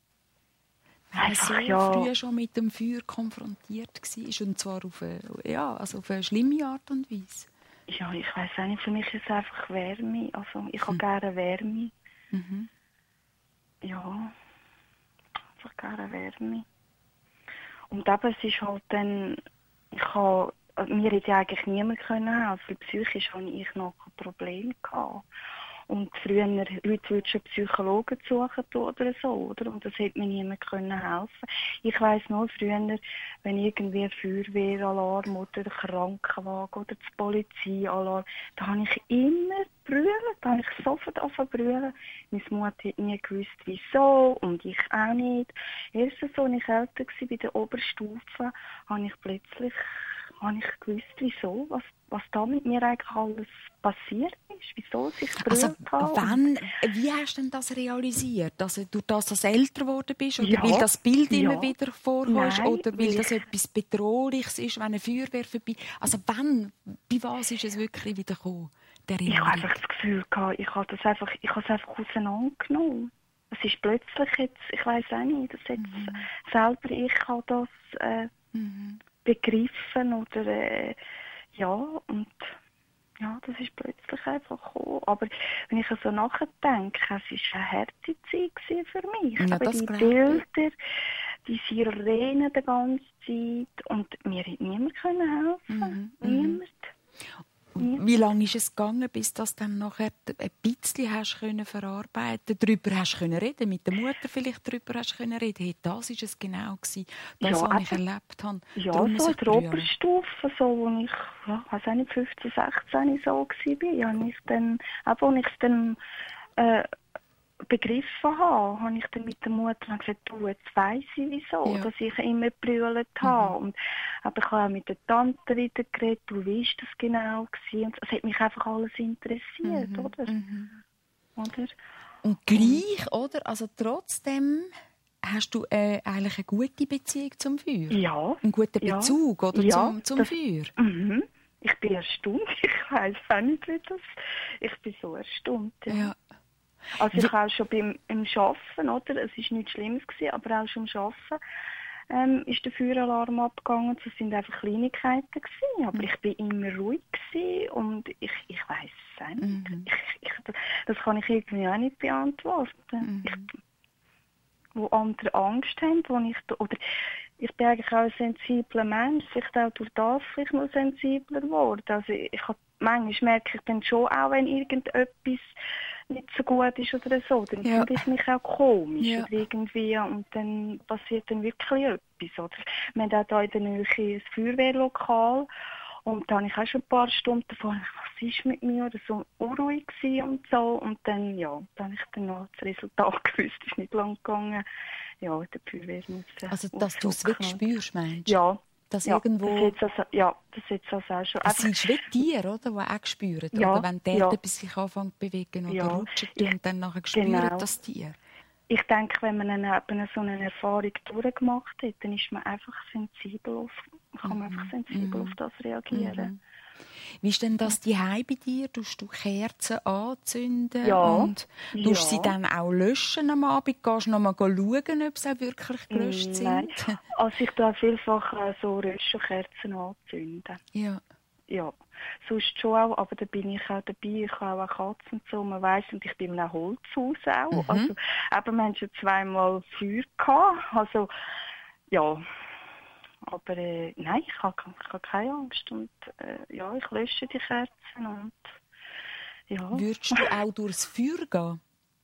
Wenn man früher schon mit dem Feuer konfrontiert war, und zwar auf eine schlimme Art und Weise. Ja, ich weiss auch nicht, für mich ist es einfach Wärme. Also ich habe gerne Wärme. Mhm. Ja, einfach gerne Wärme. Und eben, es ist halt dann, mir hätte ja eigentlich niemand helfen können. Psychisch hatte ich noch ein Problem gehabt. Und früher, heute würdest du einen Psychologen suchen oder so, oder? Und das hätte mir niemand helfen können. Ich weiss nur, früher, wenn irgendwie ein Feuerwehralarm oder ein Krankenwagen oder das Polizeialarm, da habe ich immer brüllen, da habe ich sofort angefangen zu brüllen. Meine Mutter hat nie gewusst, wieso, und ich auch nicht. Erst als ich älter war, bei der Oberstufe, habe ich plötzlich gewusst, wieso, was da mit mir eigentlich alles passiert ist, wieso ich gebrüllt habe. Wie hast du denn das realisiert? Also durch das, dass du älter geworden bist? Oder weil das Bild immer wieder vorkommt? Oder weil das etwas Bedrohliches ist, wenn eine Feuerwehr vorbei... Also bei was ist es wirklich wieder gekommen? Ich habe einfach das Gefühl gehabt, ich habe es einfach auseinandergenommen. Es ist plötzlich jetzt, ich weiss auch nicht, dass jetzt selber ich habe das begriffen oder das ist plötzlich einfach gekommen. Aber wenn ich so nachdenke, es war eine harte Zeit für mich. Ja, aber die Bilder, die Sirenen die ganze Zeit und mir hat niemand helfen. Niemand. Wie lange ist es gegangen, bis das dann nachher ein bisschen hast verarbeiten, darüber hast reden, mit der Mutter vielleicht darüber hast reden? Hey, das war es genau gewesen, das, was ich erlebt habe. Ja, darum so in der Oberstufe, so, wo ich, weiß auch nicht, 15, 16 so war, habe ich dann, wo ich es dann begriffen habe ich dann mit der Mutter gesagt, du, jetzt weiss ich wieso, dass ich immer gebrüllt habe. Und ich habe auch mit der Tante wieder geredet, wie war das genau gewesen? Und es hat mich einfach alles interessiert, oder? Oder? Und gleich, oder? Also trotzdem hast du eigentlich eine gute Beziehung zum Feuer? Ja. Einen guten Bezug, oder? Zum Feuer? Mhm. Ich bin erstaunt. Ich weiss auch nicht, wie das... Ich bin so erstaunt, ja. Also ich auch schon beim Arbeiten, oder? Es war nichts Schlimmes gewesen, aber auch schon beim Arbeiten ist der Feueralarm abgegangen. Das sind einfach Kleinigkeiten gewesen, aber ich bin immer ruhig gewesen und ich weiss es auch nicht. Das kann ich irgendwie auch nicht beantworten. Wo andere Angst haben, ich bin eigentlich auch ein sensibler Mensch, vielleicht auch durch das vielleicht noch sensibler geworden. Also manchmal merke ich dann schon auch, wenn irgendetwas nicht so gut ist oder so, dann fühle ich mich auch komisch oder irgendwie, und dann passiert dann wirklich etwas. Oder? Wir haben auch hier in der Nähe ein Feuerwehrlokal und da habe ich auch schon ein paar Stunden davor gedacht, was ist mit mir, oder so unruhig gewesen und so, und dann, dann habe ich dann noch das Resultat gewusst, es ist nicht lang gegangen. Ja, der Feuerwehr muss... Also, dass du es wirklich spürst, meinst du? Ja. Das irgendwo... Das jetzt also auch schon... Es sind wie Tiere, oder, die auch spüren, oder? Wenn die Erde sich anfängt zu bewegen oder rutscht und dann nachher spüren das Tier. Ich denke, wenn man so eine Erfahrung durchgemacht hat, dann ist man einfach sensibel kann man einfach sensibel auf das reagieren. Wie ist denn das daheim bei dir? Tust du Kerzen anzünden? Ja. Und tust sie dann auch löschen am Abend? Gehst du noch mal schauen, ob sie auch wirklich gelöscht sind? Nein. Also ich tue vielfach so Röschenkerzen anzünden. Ja. Ja. Sonst schon auch, aber da bin ich auch dabei. Ich habe auch eine Katze und so, man weiss, und ich bin in einem Holzhaus auch. Also eben, wir hatten schon 2-mal Feuer gehabt. Also, ja. Aber nein, ich habe keine Angst. Und ja, ich lösche die Kerzen und ja. Würdest du auch durchs Feuer gehen?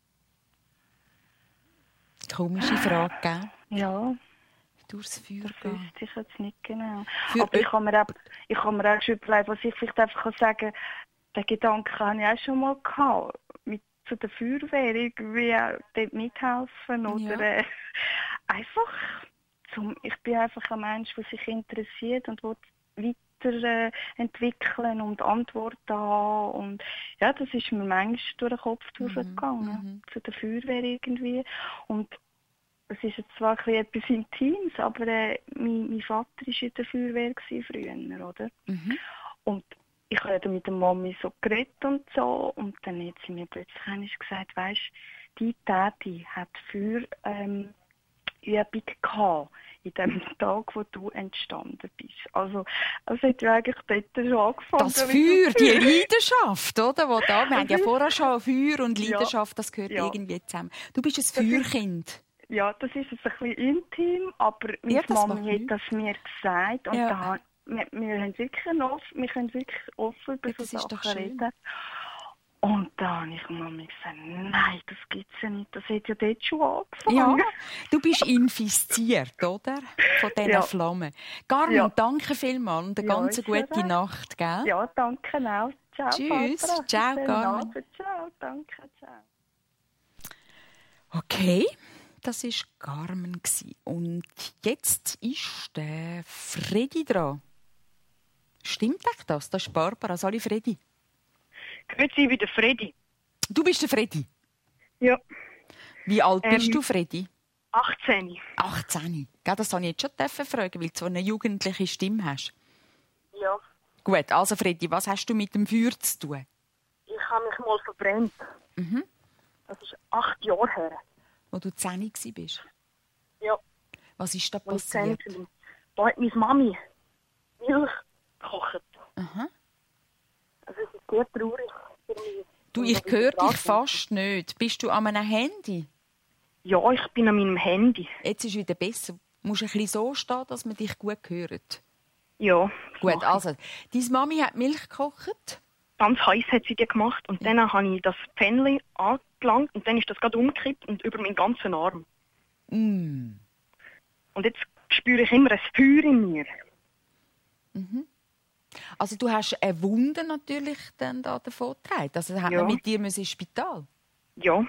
Komische Frage, gell? Ja. Durchs Feuer Das gehen. wüsste ich jetzt nicht genau. Für Aber ich habe mir auch schon überlegt, was ich vielleicht einfach sagen kann, den Gedanken habe ich auch schon mal gehabt. Zu der Feuerwehr irgendwie auch dort mithelfen oder einfach ich bin einfach ein Mensch, der sich interessiert und will weiterentwickeln und Antworten haben. Und ja, das ist mir manchmal durch den Kopf durchgegangen, zu der Feuerwehr irgendwie. Und es ist jetzt zwar etwas Intimes, aber mein Vater war in der Feuerwehr früher, oder? Und ich habe mit der Mami so geredet und so. Und dann hat sie mir plötzlich gesagt, weisst, die Täti hat Feuerübung gehabt in dem Tag, wo du entstanden bist. Also es hat ja eigentlich dort schon angefangen. Das Feuer, die Leidenschaft, oder? Wir haben ja vorher schon Feuer und Leidenschaft, das gehört irgendwie zusammen. Du bist ein Feuerkind. Ja, das ist jetzt ein bisschen intim, aber meine Mami hat das mir gesagt. Und wir können wirklich offen über so Sachen reden. Und da habe ich Mami gesagt, nein, das gibt es ja nicht. Das hat ja dort schon angefangen. Ja, du bist infiziert, oder? Von diesen Flammen. Carmen, danke vielmals und eine ganz gute Nacht, gell? Ja, danke auch. Ciao, tschüss. Barbara. Ciao, Carmen. Ciao, danke, ciao. Okay, das war Carmen. Und jetzt ist der Freddy dran. Stimmt echt das? Das ist Barbara. Sali Freddy. Grüezi, ich bin der Freddy. Du bist der Freddy? Ja. Wie alt bist du, Freddy? 18. 18. Gell, das habe ich jetzt schon fragen, weil du so eine jugendliche Stimme hast. Ja. Gut, also Freddy, was hast du mit dem Feuer zu tun? Ich habe mich mal verbrannt. Das ist 8 Jahre her. Wo du 10 warst? Ja. Was ist da passiert? Da hat meine Mami Milch gekocht. Aha. Also es ist sehr traurig für mich. Du, ich höre dich fast nicht. Bist du an einem Handy? Ja, ich bin an meinem Handy. Jetzt ist es wieder besser. Du musst ein bisschen so stehen, dass man dich gut hört. Ja. Gut, also, deine Mami hat Milch gekocht? Ganz heiß hat sie die gemacht. Und dann habe ich das Pfännchen angelangt und dann ist das gerade umgekippt und über meinen ganzen Arm. Und jetzt spüre ich immer ein Feuer in mir. Also du hast eine Wunde natürlich dann da davon getragen. Also hat man mit dir ins Spital? Ja.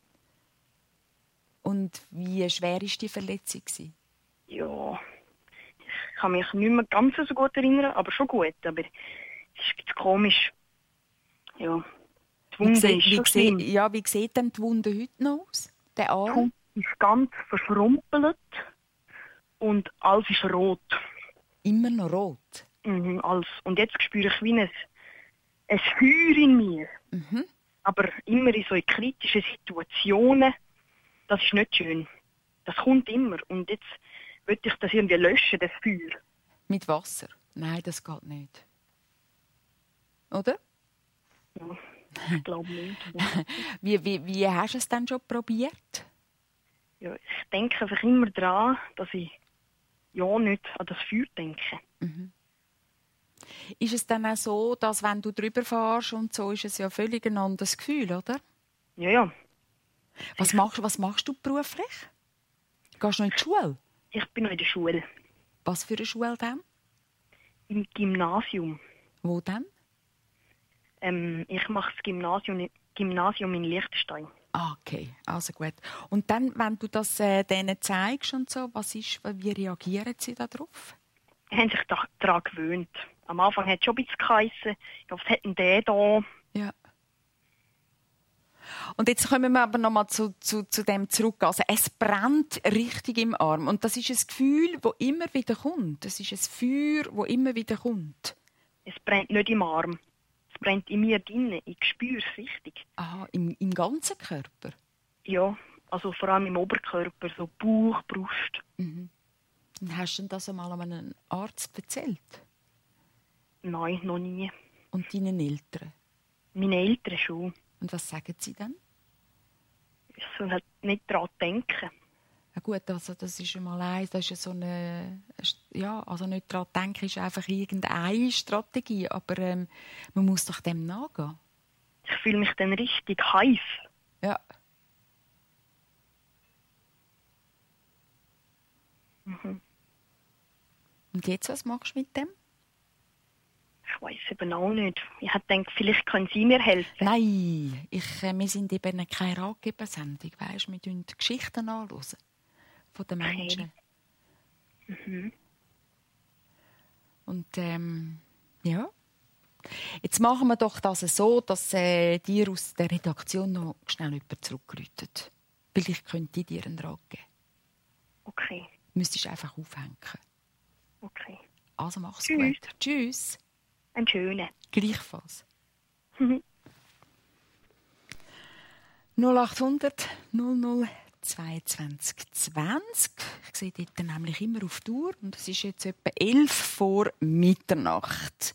Und wie schwer war die Verletzung? Ja, ich kann mich nicht mehr ganz so gut erinnern, aber schon gut. Aber es ist komisch. Ja, die Wunde ist schon schlimm. Wie sieht denn die Wunde heute noch aus? Der Arm? Die ist ganz verschrumpelt und alles ist rot. Immer noch rot? Alles. Und jetzt spüre ich wie ein Feuer in mir. Aber immer in so kritischen Situationen. Das ist nicht schön. Das kommt immer. Und jetzt will ich das irgendwie löschen, das Feuer. Mit Wasser? Nein, das geht nicht. Oder? Ja, ich glaube nicht. Wie hast du es denn schon probiert? Ja, ich denke einfach immer daran, dass ich nicht an das Feuer denke. Ist es dann auch so, dass wenn du drüber fährst und so, ist es ja völlig ein anderes Gefühl, oder? Ja. Was machst du beruflich? Gehst du noch in die Schule? Ich bin noch in der Schule. Was für eine Schule denn? Im Gymnasium. Wo denn? Ich mache das Gymnasium in Liechtenstein. Okay, also gut. Und dann, wenn du das denen zeigst und so, wie reagieren sie darauf? Die haben sich daran gewöhnt. Am Anfang hat es schon ein bisschen geheissen, ja, was hat denn der da? Ja. Und jetzt kommen wir aber noch mal zu dem zurück. Also es brennt richtig im Arm. Und das ist ein Gefühl, das immer wieder kommt. Das ist ein Feuer, das immer wieder kommt. Es brennt nicht im Arm. Es brennt in mir drinnen. Ich spüre es richtig. Aha, im ganzen Körper? Ja, also vor allem im Oberkörper, so Bauch, Brust. Und hast du das einmal an einem Arzt erzählt? Nein, noch nie. Und deinen Eltern? Meine Eltern schon. Und was sagen sie dann? Ich soll halt nicht daran denken. Ja gut, also das ist einmal eins, das ist ja so eine, ja, also nicht daran denken, ist einfach irgendeine Strategie, aber man muss doch dem nachgehen. Ich fühle mich dann richtig heiß. Ja. Mhm. Und jetzt, was machst du mit dem? Ich weiß eben auch nicht. Ich habe gedacht, vielleicht können Sie mir helfen. Nein, wir sind eben keine Ratgebersendung, weisst? Wir hören Geschichten anhören von den Menschen. Okay. Mhm. Und ja. Jetzt machen wir doch das so, dass dir aus der Redaktion noch schnell jemand zurückruft. Vielleicht könnte ich dir einen Rat geben. Okay. Du müsstest einfach aufhängen. Okay. Also mach's Tschüss. gut. Tschüss. Ein schöner. Gleichfalls. Mhm. 0800 00 22 20. Ich sehe dort nämlich immer auf die Uhr und es ist jetzt etwa 11 vor Mitternacht.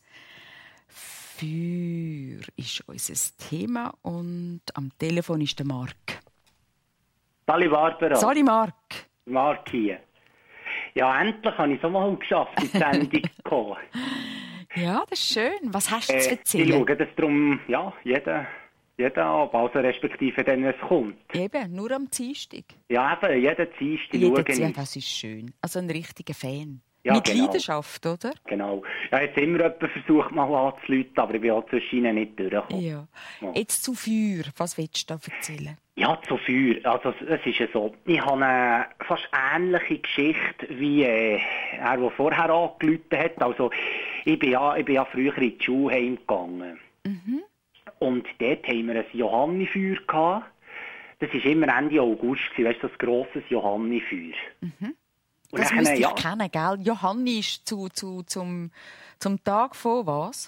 Feuer ist unser Thema und am Telefon ist der Marc. Sali Barbara. Sali Marc. Marc hier. Ja, endlich habe ich es auch mal geschafft, in die Sendung zu kommen. Ja, das ist schön. Was hast du zu Ich erzählen? schaue das darum, ja, jeden Abend, also respektive dann, wenn es kommt. Eben, nur am Dienstag. Ja, eben, jeden Dienstag schaue Ja, ich. das ist schön. Also ein richtiger Fan. Ja, Mit genau. Leidenschaft, oder? Genau. Ja, jetzt immer jemand versucht, mal anzuleiten, aber ich bin auch zwischen ihnen nicht durchgekommen. Ja. Ja. Jetzt zu Feuer. Was willst du da erzählen? Ja, zu Feuer. Also, es ist ja so. Ich habe eine fast ähnliche Geschichte wie er, der vorher angerufen hat. Also, ich bin ja früher in die Schule heimgegangen. Mhm. Und dort haben wir ein Johannifeuer gehabt. Das war immer Ende August, weißt du, das grosses Johannifeuer. Mhm. Und Das dann, müsste ich ja, kennen, gell? Johanni ist zum Tag von was?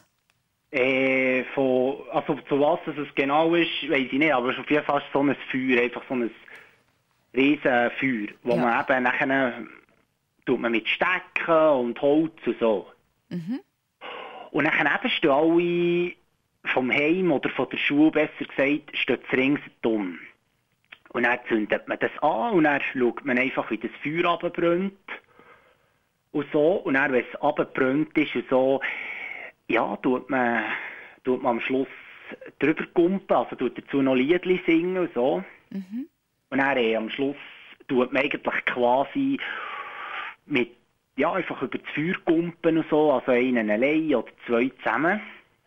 also zu was es genau ist, weiss ich nicht, aber es ist auf jeden Fall so ein Feuer, einfach so ein riesen Feuer, wo Ja. man eben nachher tut man mit Stecken und Holz und so. Mhm. Und dann eben stehen alle vom Heim oder von der Schule, besser gesagt, stehen ringsum. Und dann zündet man das an und dann schaut man einfach, wie das Feuer runterbrennt. Und so. Und dann, wenn es runterbrennt ist und so, ja, tut man am Schluss drüber gumpen, also tut dazu noch Liedli singen und so. Mhm. Und dann am Schluss tut man eigentlich quasi mit, ja, einfach über das Feuer gumpen und so, also einen allein oder zwei zusammen.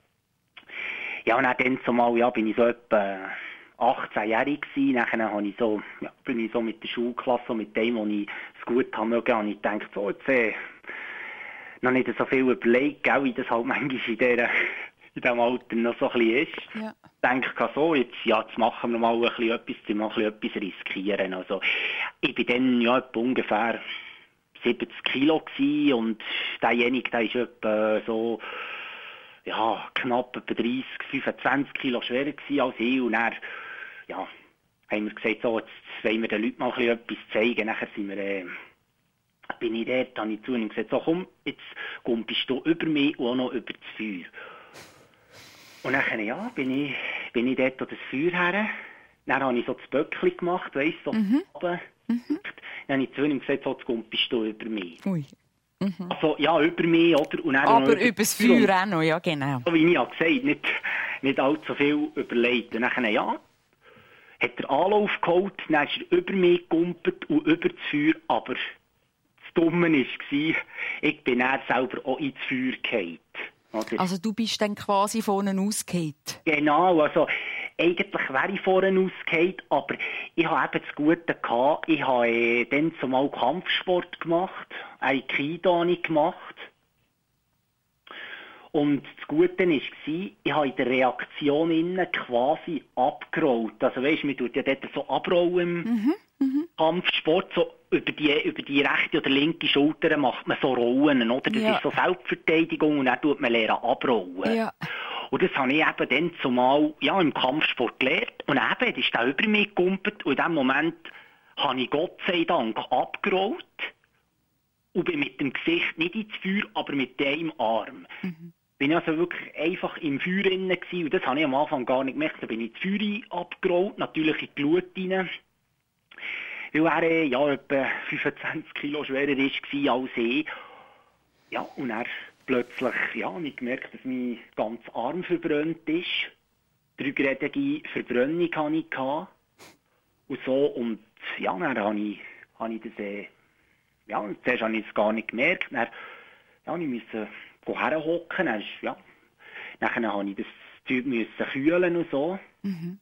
Ja, und dann zumal, ja, bin ich so etwa 18-jährig gewesen. Nachher habe ich so, ja, bin ich so mit der Schulklasse, mit dem, wo ich es gut haben mögen, habe ich gedacht, so, jetzt noch nicht so viel überlegt, gell, wie das halt manchmal in diesem Alter noch so ein bisschen ist. Ja. Ich denke so, jetzt machen wir mal ein bisschen etwas riskieren. Also, ich bin dann ja etwa ungefähr 70 Kilo gewesen und derjenige, der ist etwa so, ja, knapp etwa 30, 25 Kilo schwerer gewesen als ich. Und dann, ja, haben wir gesagt, so, jetzt wollen wir den Leuten mal ein bisschen etwas zeigen. Nachher bin ich dort, habe ich zu ihm gesagt, so komm, jetzt gumpst du über mich und auch noch über das Feuer. Und dann, ja, bin ich dort an das Feuer her. Dann habe ich so das Böckchen gemacht, weißt du, so runter. Dann habe ich zu ihm gesagt, so, jetzt gumpst du über mich. Ui. Mhm. Also, ja, über mich, oder? Und dann Aber noch über das Feuer auch noch, ja, genau. so wie ich gesagt habe, nicht allzu viel überlegt. Und dann, ja, hat er Anlauf geholt, dann ist er über mich gegumpelt und über das Feuer, aber das Dumme war, ich bin dann selber auch ins Feuer gefallen. Oder? Also du bist dann quasi vorne ausgefallen. Genau, also eigentlich wäre ich vorne ausgefallen, aber ich habe eben das Gute gehabt, ich habe dann zumal Kampfsport gemacht, Aikido habe ich gemacht. Und das Gute war, ich habe in der Reaktion innen quasi abgerollt. Also weisst, man tut ja dort so abrollen im Kampfsport, so über die rechte oder linke Schulter macht man so Rollen, oder? Das ist so Selbstverteidigung und dann tut man lernen abrollen. Ja. Und das habe ich eben dann zumal, ja, im Kampfsport gelernt. Und eben, das ist dann über mich gegumpelt und in dem Moment habe ich Gott sei Dank abgerollt und bin mit dem Gesicht nicht ins Feuer, aber mit dem Arm. Bin also wirklich einfach im Feuer drin gewesen und das habe ich am Anfang gar nicht gemerkt. Da bin ich ins Feuer abgerollt, natürlich in die Glut rein. weil er ja etwa 25 Kilo schwerer war als ich. Ja, und er plötzlich, ja, habe ich gemerkt, dass mein ganzer Arm verbrannt ist. 3-gradige Verbrennung hatte ich. Und so, und ja, dann habe ich das, ja, zuerst habe ich es gar nicht gemerkt. Dann, ja, ich musste herhocken. Dann habe ich das Zeug kühlen und so. Mhm.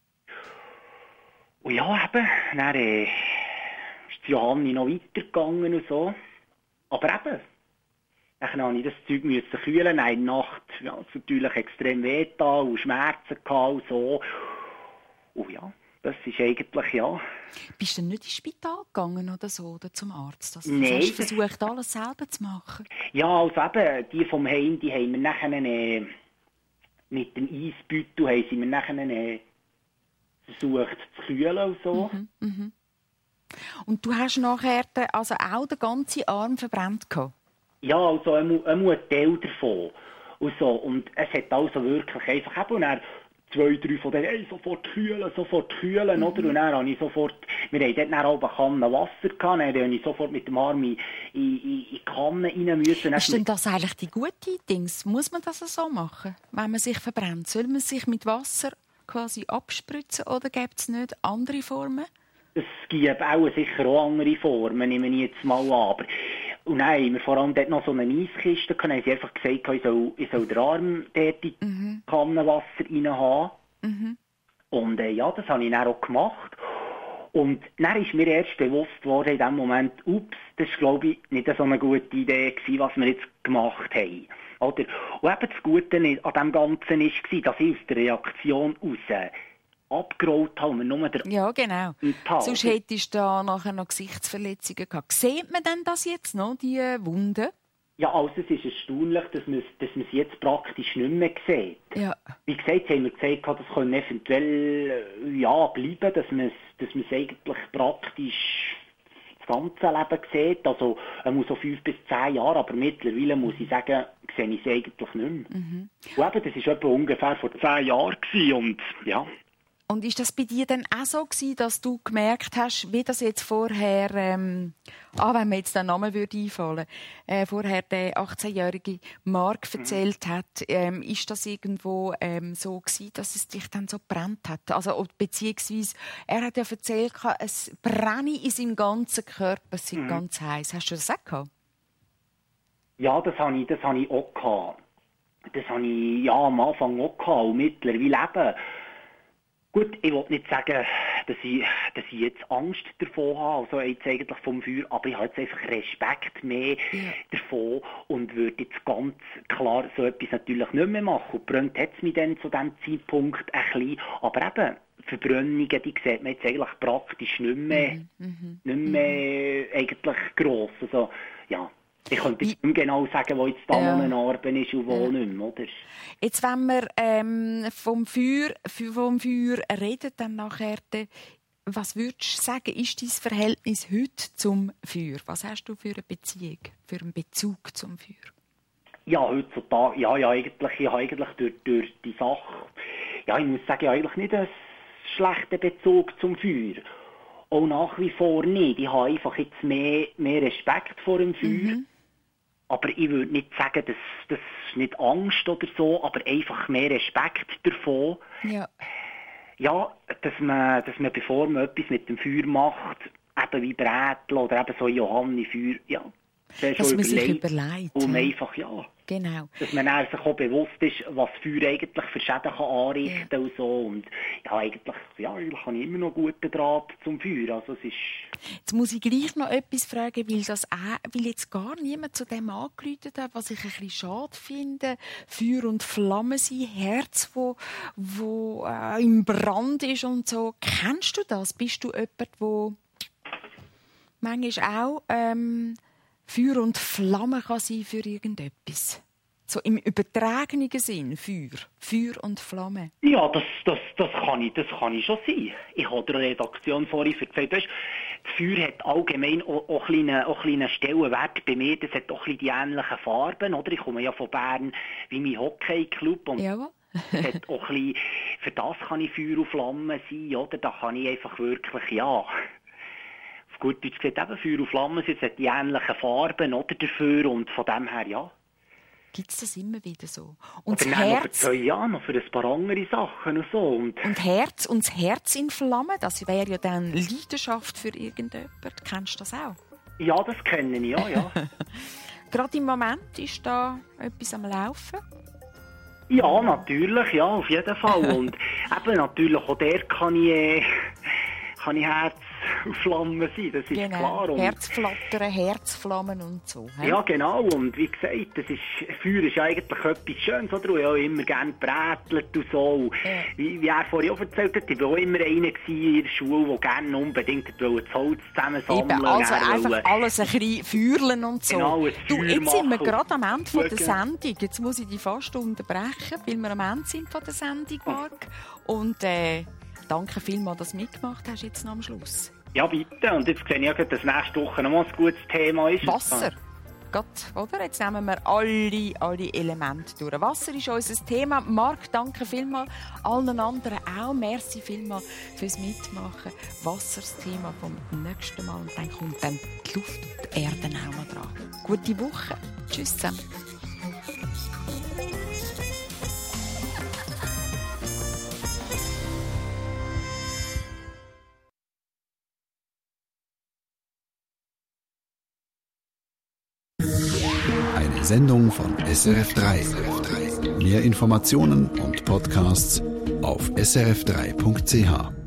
Und ja, eben, dann ist die Johanni noch weitergegangen und so. Aber eben, dann habe ich das Zeug kühlen. Dann in der Nacht, ja, es natürlich extrem weh und Schmerzen gehabt und so. Und ja, das ist eigentlich, ja. Bist du nicht ins Spital gegangen oder so, oder zum Arzt? Also, nein. Hast du versucht, alles selber zu machen? Ja, also eben, die vom Heim, die haben wir nachher mit dem Eisbeutel haben sie mir nachher versucht zu kühlen und so. Mhm, mhm. Und du hast nachher also auch den ganzen Arm verbrannt gehabt? Ja, also ein Teil davon. Und so. Und es hat also wirklich einfach eben, 2, 3 von denen, sofort kühlen, oder? Und dann habe ich sofort, wir hatten dort dann auch eine Kanne Wasser gehabt, dann habe ich sofort mit dem Arm in die Kanne rein müssen. Ist denn das eigentlich die gute Dings? Muss man das so machen, wenn man sich verbrennt? Soll man sich mit Wasser quasi abspritzen oder gibt es nicht andere Formen? Es gibt auch sicher auch andere Formen, nehme ich jetzt mal an. Aber und dann haben wir vor allem dort noch so eine Eiskiste gehabt. Dann haben sie einfach gesagt, ich soll den Arm dort in die Kanne Wasser rein haben. Mhm. Und ja, das habe ich dann auch gemacht. Und dann ist mir erst bewusst worden in dem Moment, ups, das war, glaube ich, nicht so eine gute Idee gewesen, was wir jetzt gemacht haben. Oder? Und eben das Gute an dem Ganzen war, dass ich aus der Reaktion raus abgerollt habe, nur der ja, genau. Sonst hättest du da nachher noch Gesichtsverletzungen gehabt. Sieht man denn das jetzt noch, die Wunden? Ja, also es ist erstaunlich, dass man es jetzt praktisch nicht mehr sieht. Ja. Wie gesagt, haben wir gesagt, das könnte eventuell bleiben, dass man es eigentlich praktisch das ganze Leben sieht. Also so 5 bis 10 Jahre, aber mittlerweile muss ich sagen, sehe ich es eigentlich nicht mehr. Mhm. Und eben, das war etwa ungefähr vor 10 Jahren und ja. Und ist das bei dir dann auch so gewesen, dass du gemerkt hast, wie das jetzt vorher, wenn mir jetzt der Name einfallen würde, vorher der 18-jährige Mark erzählt hat, ist das irgendwo so gewesen, dass es dich dann so gebrannt hat? Also, beziehungsweise, er hat ja erzählt, es brenne in seinem ganzen Körper, es sei ganz heiß. Hast du das auch gehabt? Ja, das habe ich auch gehabt. Das habe ich am Anfang auch gehabt und mittlerweile eben. Gut, ich will nicht sagen, dass ich jetzt Angst davon habe, also jetzt eigentlich vom Feuer, aber ich habe jetzt einfach Respekt mehr davon und würde jetzt ganz klar so etwas natürlich nicht mehr machen. Und brennt hat es mich dann zu diesem Zeitpunkt ein bisschen, aber eben, Verbrennungen, die sieht man jetzt eigentlich praktisch nicht mehr, eigentlich gross. Also, ja. Ich könnte nicht genau sagen, wo jetzt da noch eine Narbe ist und wo nicht mehr, oder? Jetzt, wenn wir vom Feuer reden, dann nachher, was würdest du sagen, ist dein Verhältnis heute zum Feuer? Was hast du für eine Beziehung, für einen Bezug zum Feuer? Ja, heutzutage, ich habe eigentlich durch die Sache, ja, ich muss sagen, ich habe eigentlich nicht einen schlechten Bezug zum Feuer. Auch nach wie vor nicht. Ich habe einfach jetzt mehr Respekt vor dem Feuer. Mhm. Aber ich würde nicht sagen, dass das nicht Angst oder so, aber einfach mehr Respekt davon. Ja. Ja, dass man, bevor man etwas mit dem Feuer macht, eben wie Brätel oder eben so Johanni-Feuer, ja, dass man sich überlegt. Und einfach, ja. Genau. Dass man sich auch bewusst ist, was Feuer eigentlich für Schäden kann anrichten und so. Und ja, eigentlich habe ich immer noch guten Draht zum Feuer. Also, es ist jetzt muss ich gleich noch etwas fragen, weil jetzt gar niemand zu dem angerufen hat, was ich ein bisschen schade finde. Feuer und Flamme sein, Herz, wo im Brand ist und so. Kennst du das? Bist du jemand, der manchmal auch Feuer und Flamme kann sein für irgendetwas? So im übertragenen Sinn, Feuer und Flamme. Ja, das kann ich schon sein. Ich habe der Redaktion vorhin erzählt, das Feuer hat allgemein auch einen Stellenwert bei mir. Das hat auch die ähnlichen Farben, oder? Ich komme ja von Bern wie mein Hockeyclub. Und jawohl. hat auch für das kann ich Feuer und Flamme sein, oder? Da kann ich einfach wirklich, ja, auf gut Deutsch gesagt, eben Feuer und Flamme sind, es hat die ähnlichen Farben oder dafür und von dem her, ja. Gibt es das immer wieder so? Und das Herz... Noch für 2 Jahre, noch für ein paar andere Sachen und so. Und das Herz in Flammen, das wäre ja dann Leidenschaft für irgendjemanden. Kennst du das auch? Ja, das kenne ich, ja. Gerade im Moment ist da etwas am Laufen? Ja, natürlich, ja, auf jeden Fall. Und eben natürlich auch der kann ich Herz und Flammen sein, das ist klar. Und Herzflattern, Herzflammen und so. He? Ja, genau. Und wie gesagt, Feuer ist eigentlich etwas Schönes. Oder? Ich habe immer gerne gebrätelt und so. Ja. Wie er vorhin auch erzählt hat, ich war auch immer einer in der Schule, der gerne unbedingt das Holz zusammensammeln wollte. Also einfach alles ein bisschen feuerlen und so. Genau, jetzt sind wir gerade am Ende von der Sendung. Jetzt muss ich die fast unterbrechen, weil wir am Ende sind von der Sendung, Marc. Und danke vielmals, dass du mitgemacht hast jetzt noch am Schluss. Ja, bitte. Und jetzt sehe ich auch, dass nächste Woche noch mal ein gutes Thema ist. Wasser. Gott, oder? Jetzt nehmen wir alle Elemente durch. Wasser ist unser Thema. Marc, danke vielmals. Allen anderen auch. Merci vielmals fürs Mitmachen. Wasser das Thema vom nächsten Mal. Und dann kommt dann die Luft und die Erde auch noch dran. Gute Woche. Tschüss zusammen. Eine Sendung von SRF3. Mehr Informationen und Podcasts auf srf3.ch.